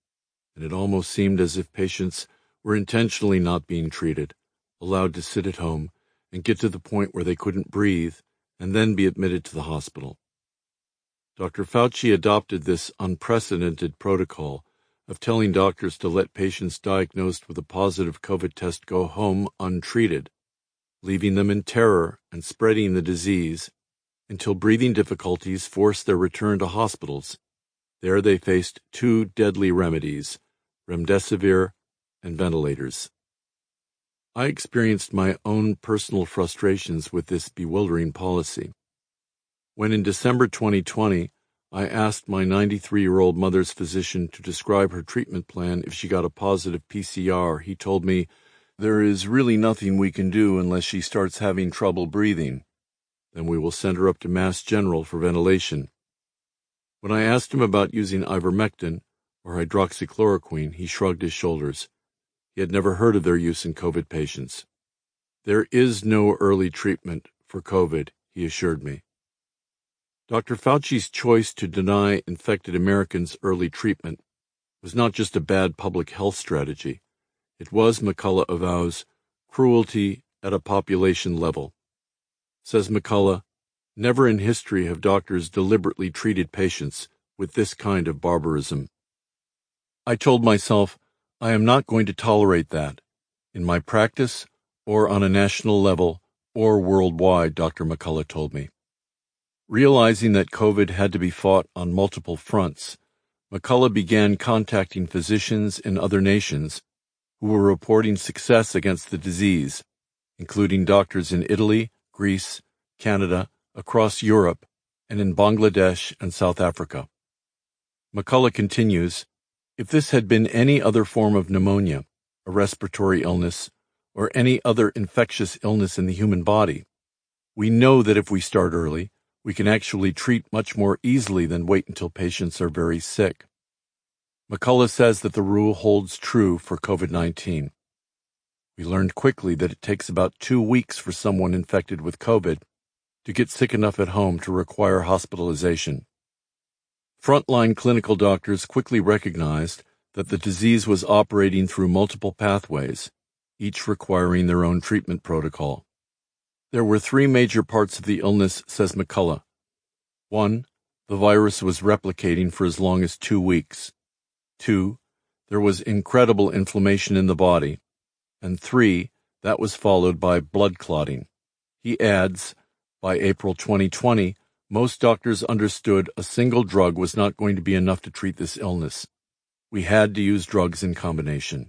[SPEAKER 1] and it almost seemed as if patients were intentionally not being treated, allowed to sit at home and get to the point where they couldn't breathe and then be admitted to the hospital. Dr. Fauci adopted this unprecedented protocol of telling doctors to let patients diagnosed with a positive COVID test go home untreated, leaving them in terror and spreading the disease until breathing difficulties forced their return to hospitals. There they faced two deadly remedies, remdesivir and ventilators. I experienced my own personal frustrations with this bewildering policy. When in December 2020, I asked my 93-year-old mother's physician to describe her treatment plan if she got a positive PCR, he told me, "There is really nothing we can do unless she starts having trouble breathing. Then we will send her up to Mass General for ventilation." When I asked him about using ivermectin or hydroxychloroquine, he shrugged his shoulders. He had never heard of their use in COVID patients. "There is no early treatment for COVID," he assured me. Dr. Fauci's choice to deny infected Americans early treatment was not just a bad public health strategy. It was, McCullough avows, cruelty at a population level. Says McCullough, "Never in history have doctors deliberately treated patients with this kind of barbarism." I told myself, I am not going to tolerate that, in my practice, or on a national level, or worldwide, Dr. McCullough told me. Realizing that COVID had to be fought on multiple fronts, McCullough began contacting physicians in other nations who were reporting success against the disease, including doctors in Italy, Greece, Canada, across Europe, and in Bangladesh and South Africa. McCullough continues, "If this had been any other form of pneumonia, a respiratory illness, or any other infectious illness in the human body, we know that if we start early, we can actually treat much more easily than wait until patients are very sick." McCullough says that the rule holds true for COVID-19. We learned quickly that it takes about 2 weeks for someone infected with COVID to get sick enough at home to require hospitalization. Frontline clinical doctors quickly recognized that the disease was operating through multiple pathways, each requiring their own treatment protocol. There were 3 major parts of the illness, says McCullough. 1, the virus was replicating for as long as 2 weeks. 2, there was incredible inflammation in the body. And 3, that was followed by blood clotting. He adds, by April 2020, most doctors understood a single drug was not going to be enough to treat this illness. We had to use drugs in combination.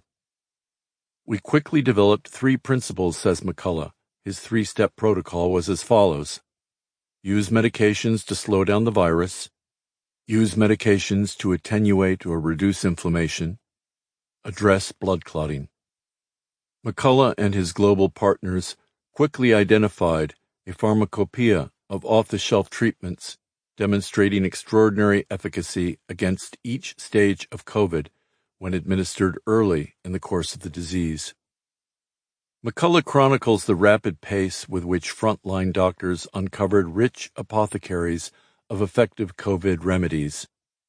[SPEAKER 1] We quickly developed 3 principles, says McCullough. His 3-step protocol was as follows. Use medications to slow down the virus. Use medications to attenuate or reduce inflammation. Address blood clotting. McCullough and his global partners quickly identified a pharmacopoeia of off-the-shelf treatments demonstrating extraordinary efficacy against each stage of COVID when administered early in the course of the disease. McCullough chronicles the rapid pace with which frontline doctors uncovered rich apothecaries of effective COVID remedies.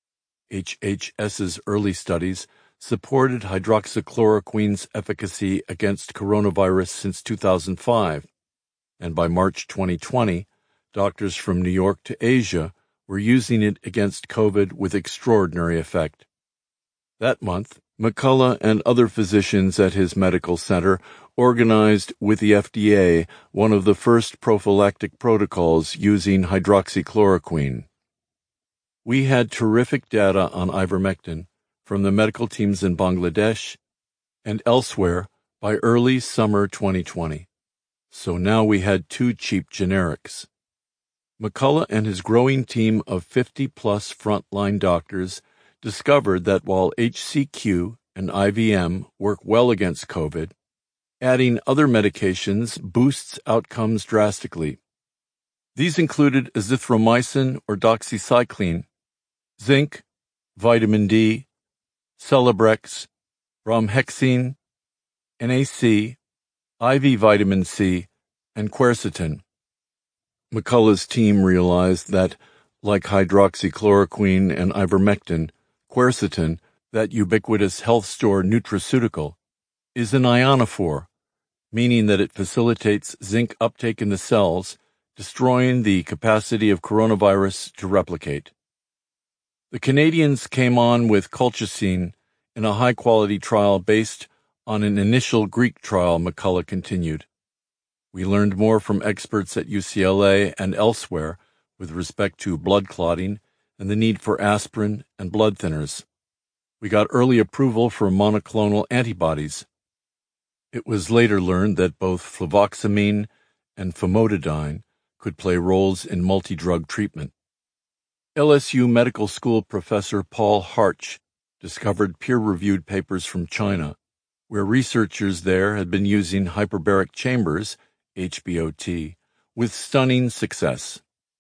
[SPEAKER 1] HHS's early studies supported hydroxychloroquine's efficacy against coronavirus since 2005, and by March 2020, doctors from New York to Asia were using it against COVID with extraordinary effect. That month, McCullough and other physicians at his medical center organized with the FDA one of the first prophylactic protocols using hydroxychloroquine. We had terrific data on ivermectin from the medical teams in Bangladesh and elsewhere by early summer 2020. So now we had 2 cheap generics. McCullough and his growing team of 50-plus frontline doctors discovered that while HCQ and IVM work well against COVID, adding other medications boosts outcomes drastically. These included azithromycin or doxycycline, zinc, vitamin D, Celebrex, bromhexine, NAC, IV vitamin C, and quercetin. McCullough's team realized that, like hydroxychloroquine and ivermectin, quercetin, that ubiquitous health store nutraceutical, is an ionophore, meaning that it facilitates zinc uptake in the cells, destroying the capacity of coronavirus to replicate. The Canadians came on with colchicine in a high-quality trial based on an initial Greek trial, McCullough continued. We learned more from experts at UCLA and elsewhere with respect to blood clotting and the need for aspirin and blood thinners. We got early approval for monoclonal antibodies. It was later learned that both fluvoxamine and famotidine could play roles in multi-drug treatment. LSU Medical School professor Paul Hartch discovered peer-reviewed papers from China, where researchers there had been using hyperbaric chambers, HBOT, with stunning success.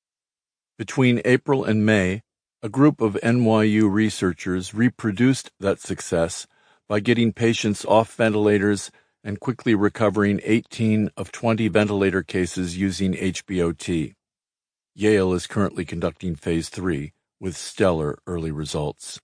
[SPEAKER 1] Between April and May, a group of NYU researchers reproduced that success by getting patients off ventilators and quickly recovering 18 of 20 ventilator cases using HBOT. Yale is currently conducting Phase 3 with stellar early results.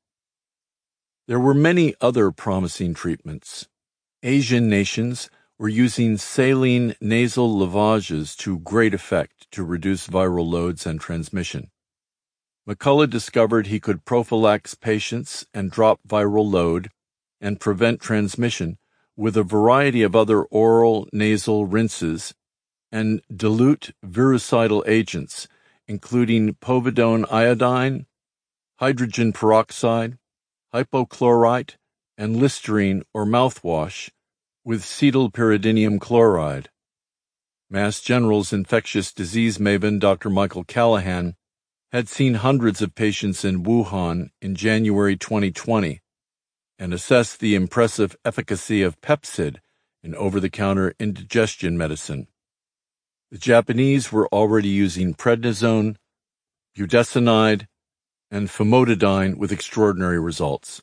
[SPEAKER 1] There were many other promising treatments. Asian nations were using saline nasal lavages to great effect to reduce viral loads and transmission. McCullough discovered he could prophylax patients and drop viral load and prevent transmission with a variety of other oral nasal rinses and dilute virucidal agents, including povidone iodine, hydrogen peroxide, hypochlorite, and Listerine or mouthwash with cetylpyridinium chloride. Mass General's infectious disease maven Dr. Michael Callahan had seen hundreds of patients in Wuhan in January 2020 and assessed the impressive efficacy of Pepcid in over-the-counter indigestion medicine. The Japanese were already using prednisone, budesonide, and famotidine with extraordinary results.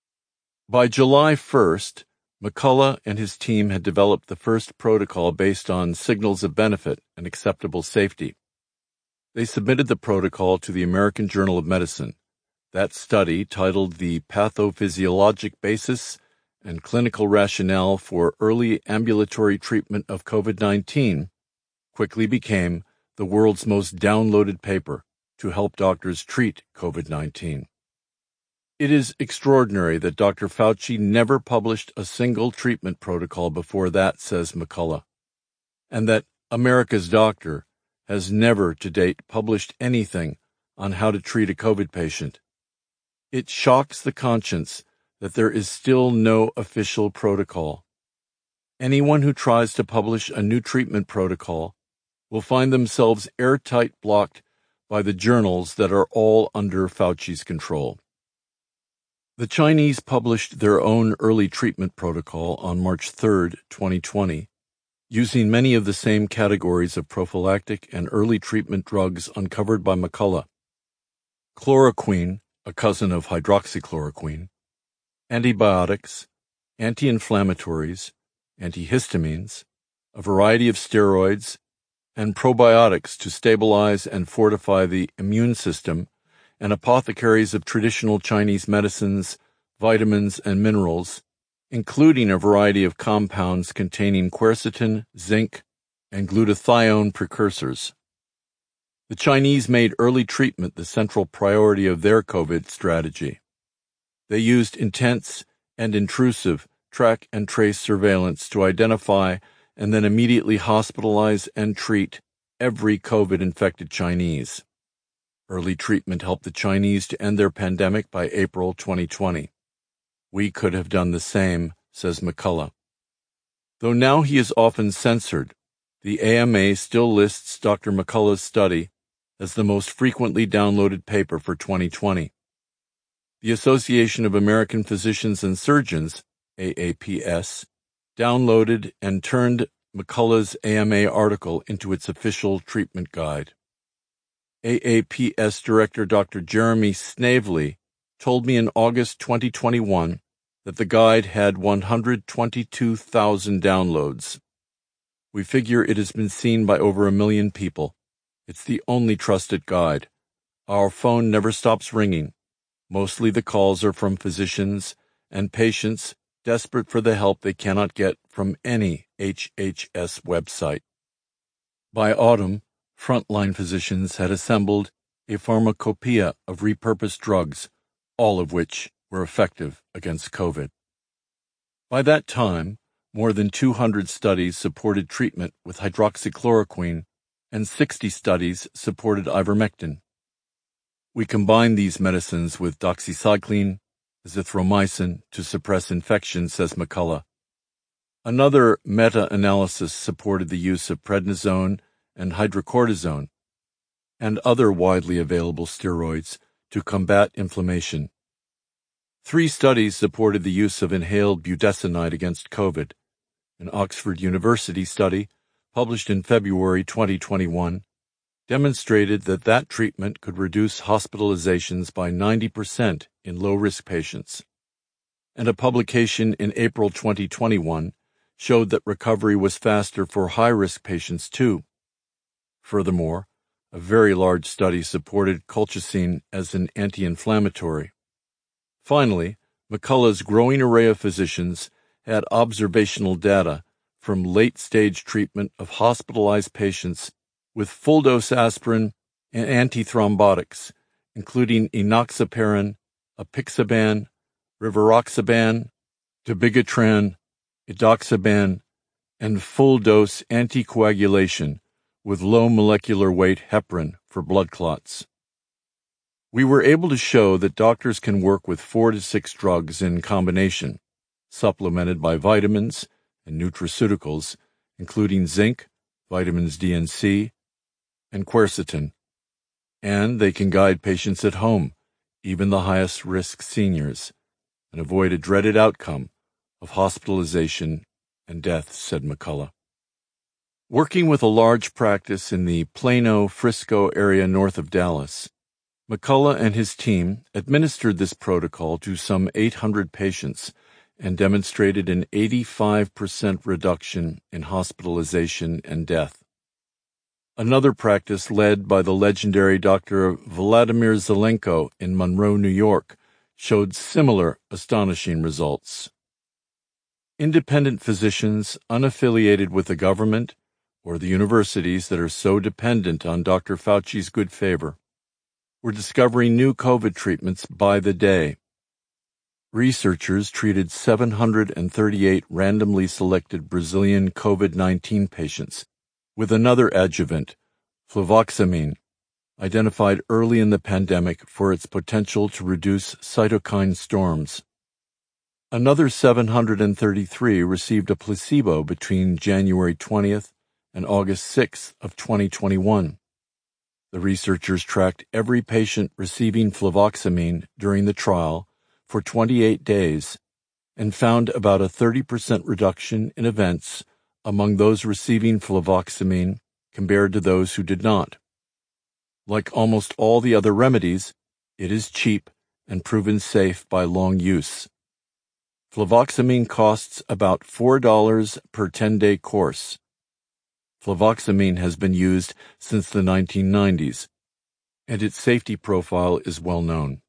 [SPEAKER 1] By July 1st, McCullough and his team had developed the first protocol based on signals of benefit and acceptable safety. They submitted the protocol to the American Journal of Medicine. That study, titled The Pathophysiologic Basis and Clinical Rationale for Early Ambulatory Treatment of COVID-19, quickly became the world's most downloaded paper to help doctors treat COVID-19. It is extraordinary that Dr. Fauci never published a single treatment protocol before that, says McCullough, and that America's doctor has never to date published anything on how to treat a COVID patient. It shocks the conscience that there is still no official protocol. Anyone who tries to publish a new treatment protocol will find themselves airtight blocked by the journals that are all under Fauci's control. The Chinese published their own early treatment protocol on March 3, 2020, using many of the same categories of prophylactic and early treatment drugs uncovered by McCullough. Chloroquine, a cousin of hydroxychloroquine, antibiotics, anti-inflammatories, antihistamines, a variety of steroids, and probiotics to stabilize and fortify the immune system, and apothecaries of traditional Chinese medicines, vitamins, and minerals, including a variety of compounds containing quercetin, zinc, and glutathione precursors. The Chinese made early treatment the central priority of their COVID strategy. They used intense and intrusive track and trace surveillance to identify and then immediately hospitalize and treat every COVID-infected Chinese. Early treatment helped the Chinese to end their pandemic by April 2020. We could have done the same, says McCullough. Though now he is often censored, the AMA still lists Dr. McCullough's study as the most frequently downloaded paper for 2020. The Association of American Physicians and Surgeons, AAPS, downloaded and turned McCullough's AMA article into its official treatment guide. AAPS Director Dr. Jeremy Snavely told me in August 2021 that the guide had 122,000 downloads. We figure it has been seen by over 1 million people. It's the only trusted guide. Our phone never stops ringing. Mostly the calls are from physicians and patients desperate for the help they cannot get from any HHS website. By autumn, frontline physicians had assembled a pharmacopoeia of repurposed drugs, all of which were effective against COVID. By that time, more than 200 studies supported treatment with hydroxychloroquine and 60 studies supported ivermectin. We combined these medicines with doxycycline, azithromycin to suppress infection, says McCullough. Another meta-analysis supported the use of prednisone and hydrocortisone and other widely available steroids to combat inflammation. 3 studies supported the use of inhaled budesonide against COVID. An Oxford University study, published in February 2021, demonstrated that treatment could reduce hospitalizations by 90% in low-risk patients. And a publication in April 2021 showed that recovery was faster for high-risk patients too. Furthermore, a very large study supported colchicine as an anti-inflammatory. Finally, McCullough's growing array of physicians had observational data from late-stage treatment of hospitalized patients with full-dose aspirin and antithrombotics, including enoxaparin, apixaban, rivaroxaban, dabigatran, edoxaban, and full-dose anticoagulation with low molecular weight heparin for blood clots. We were able to show that doctors can work with 4 to 6 drugs in combination, supplemented by vitamins and nutraceuticals, including zinc, vitamins D and C, and quercetin. And they can guide patients at home, even the highest risk seniors, and avoid a dreaded outcome of hospitalization and death, said McCullough. Working with a large practice in the Plano-Frisco area north of Dallas, McCullough and his team administered this protocol to some 800 patients and demonstrated an 85% reduction in hospitalization and death. Another practice led by the legendary Dr. Vladimir Zelenko in Monroe, New York, showed similar astonishing results. Independent physicians unaffiliated with the government or the universities that are so dependent on Dr. Fauci's good favor were discovering new COVID treatments by the day. Researchers treated 738 randomly selected Brazilian COVID-19 patients with another adjuvant, fluvoxamine, identified early in the pandemic for its potential to reduce cytokine storms. Another 733 received a placebo between January 20th and August 6th of 2021. The researchers tracked every patient receiving fluvoxamine during the trial for 28 days and found about a 30% reduction in events among those receiving fluvoxamine compared to those who did not. Like almost all the other remedies, it is cheap and proven safe by long use. Fluvoxamine costs about $4 per 10-day course. Fluvoxamine has been used since the 1990s, and its safety profile is well known.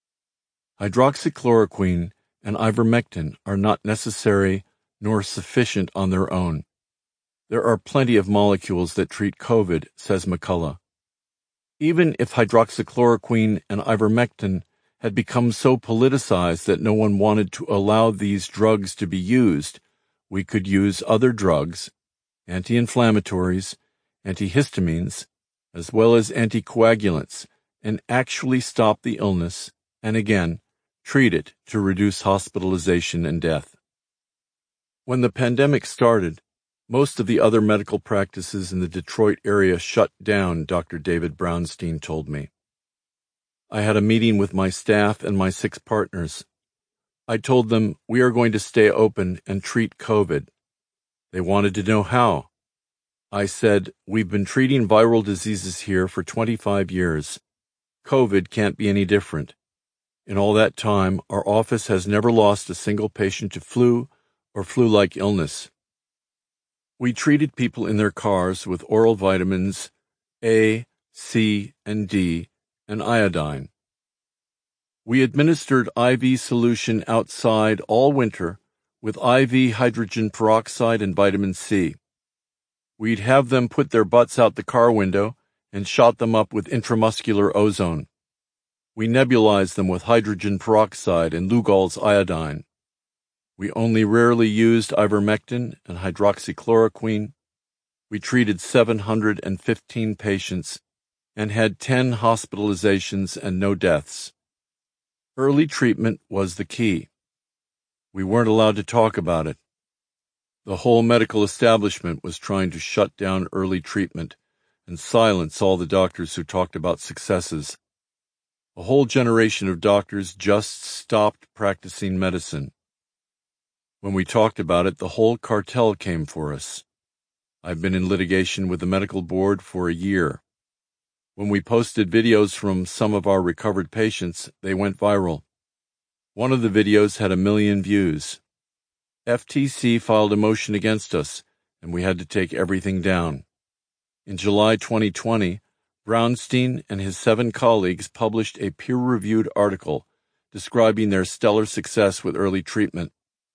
[SPEAKER 1] Hydroxychloroquine and ivermectin are not necessary nor sufficient on their own. There are plenty of molecules that treat COVID, says McCullough. Even if hydroxychloroquine and ivermectin had become so politicized that no one wanted to allow these drugs to be used, we could use other drugs, anti-inflammatories, antihistamines, as well as anticoagulants, and actually stop the illness, and again, treat it to reduce hospitalization and death. When the pandemic started, most of the other medical practices in the Detroit area shut down, Dr. David Brownstein told me. I had a meeting with my staff and my 6 partners. I told them we are going to stay open and treat COVID. They wanted to know how. I said, we've been treating viral diseases here for 25 years. COVID can't be any different. In all that time, our office has never lost a single patient to flu or flu-like illness. We treated people in their cars with oral vitamins A, C, and D, and iodine. We administered IV solution outside all winter with IV hydrogen peroxide and vitamin C. We'd have them put their butts out the car window and shot them up with intramuscular ozone. We nebulized them with hydrogen peroxide and Lugol's iodine. We only rarely used ivermectin and hydroxychloroquine. We treated 715 patients and had 10 hospitalizations and no deaths. Early treatment was the key. We weren't allowed to talk about it. The whole medical establishment was trying to shut down early treatment and silence all the doctors who talked about successes. A whole generation of doctors just stopped practicing medicine. When we talked about it, the whole cartel came for us. I've been in litigation with the medical board for a year. When we posted videos from some of our recovered patients, they went viral. One of the videos had 1 million views. FTC filed a motion against us, and we had to take everything down. In July 2020, Brownstein and his 7 colleagues published a peer-reviewed article describing their stellar success with early treatment.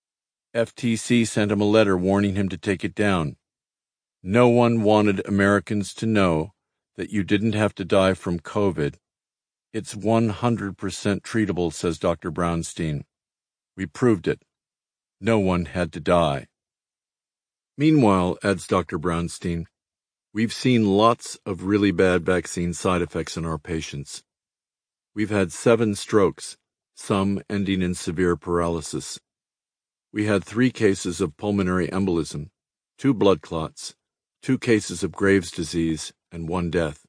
[SPEAKER 1] FTC sent him a letter warning him to take it down. No one wanted Americans to know that you didn't have to die from COVID. It's 100% treatable, says Dr. Brownstein. We proved it. No one had to die. Meanwhile, adds Dr. Brownstein, we've seen lots of really bad vaccine side effects in our patients. We've had 7 strokes, some ending in severe paralysis. We had 3 cases of pulmonary embolism, 2 blood clots, 2 cases of Graves' disease, and 1 death.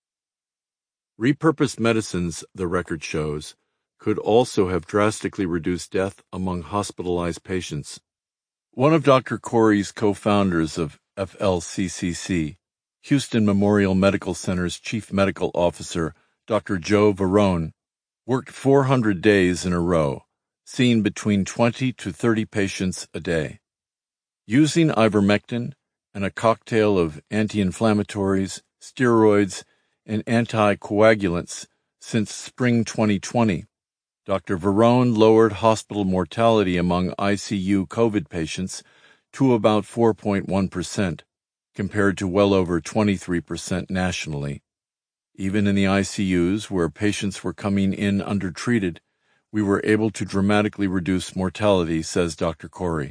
[SPEAKER 1] Repurposed medicines, the record shows, could also have drastically reduced death among hospitalized patients. One of Dr. Corey's co-founders of FLCCC, Houston Memorial Medical Center's chief medical officer, Dr. Joe Varone, worked 400 days in a row, seeing between 20 to 30 patients a day. Using ivermectin and a cocktail of anti-inflammatories, steroids, and anticoagulants since spring 2020, Dr. Varone lowered hospital mortality among ICU COVID patients to about 4.1%, compared to well over 23% nationally. Even in the ICUs, where patients were coming in undertreated, we were able to dramatically reduce mortality, says Dr. Corey.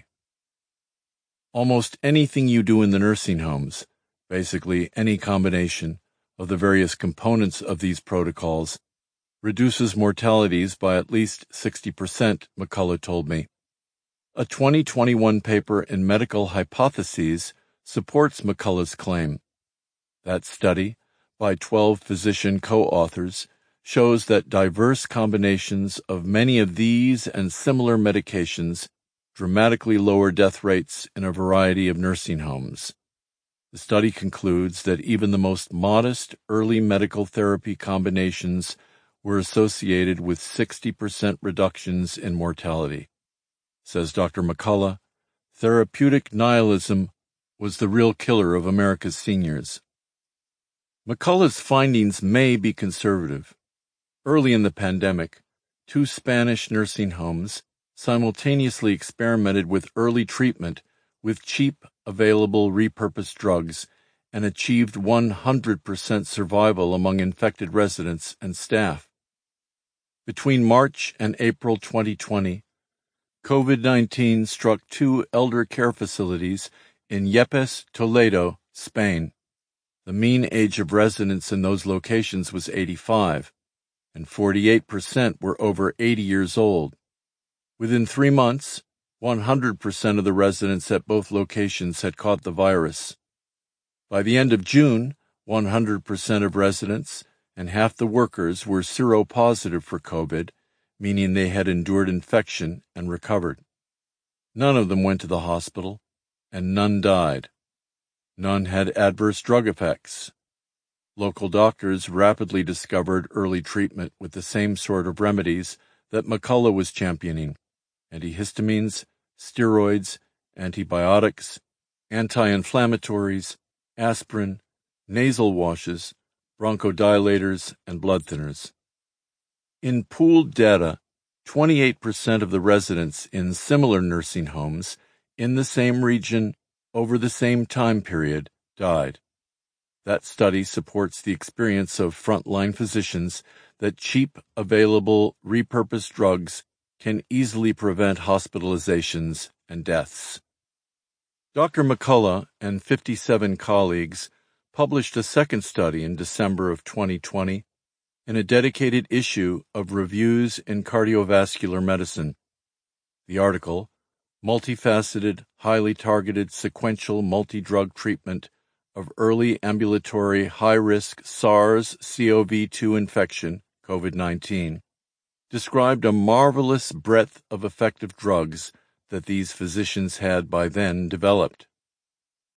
[SPEAKER 1] Almost anything you do in the nursing homes, basically any combination of the various components of these protocols, reduces mortalities by at least 60%, McCullough told me. A 2021 paper in Medical Hypotheses supports McCullough's claim. That study, by 12 physician co-authors, shows that diverse combinations of many of these and similar medications dramatically lower death rates in a variety of nursing homes. The study concludes that even the most modest early medical therapy combinations were associated with 60% reductions in mortality. Says Dr. McCullough, therapeutic nihilism was the real killer of America's seniors. McCullough's findings may be conservative. Early in the pandemic, 2 Spanish nursing homes simultaneously experimented with early treatment with cheap, available repurposed drugs and achieved 100% survival among infected residents and staff. Between March and April 2020, COVID-19 struck 2 elder care facilities in Yepes, Toledo, Spain. The mean age of residents in those locations was 85, and 48% were over 80 years old. Within 3 months, 100% of the residents at both locations had caught the virus. By the end of June, 100% of residents and half the workers were seropositive for COVID, meaning they had endured infection and recovered. None of them went to the hospital, and none died. None had adverse drug effects. Local doctors rapidly discovered early treatment with the same sort of remedies that McCullough was championing: antihistamines, steroids, antibiotics, anti-inflammatories, aspirin, nasal washes, bronchodilators, and blood thinners. In pooled data, 28% of the residents in similar nursing homes in the same region over the same time period died. That study supports the experience of frontline physicians that cheap, available, repurposed drugs can easily prevent hospitalizations and deaths. Dr. McCullough and 57 colleagues published a second study in December of 2020 in a dedicated issue of Reviews in Cardiovascular Medicine. The article, Multifaceted, Highly Targeted Sequential Multidrug Treatment of Early Ambulatory High-Risk SARS-CoV-2 Infection, COVID-19, described a marvelous breadth of effective drugs that these physicians had by then developed.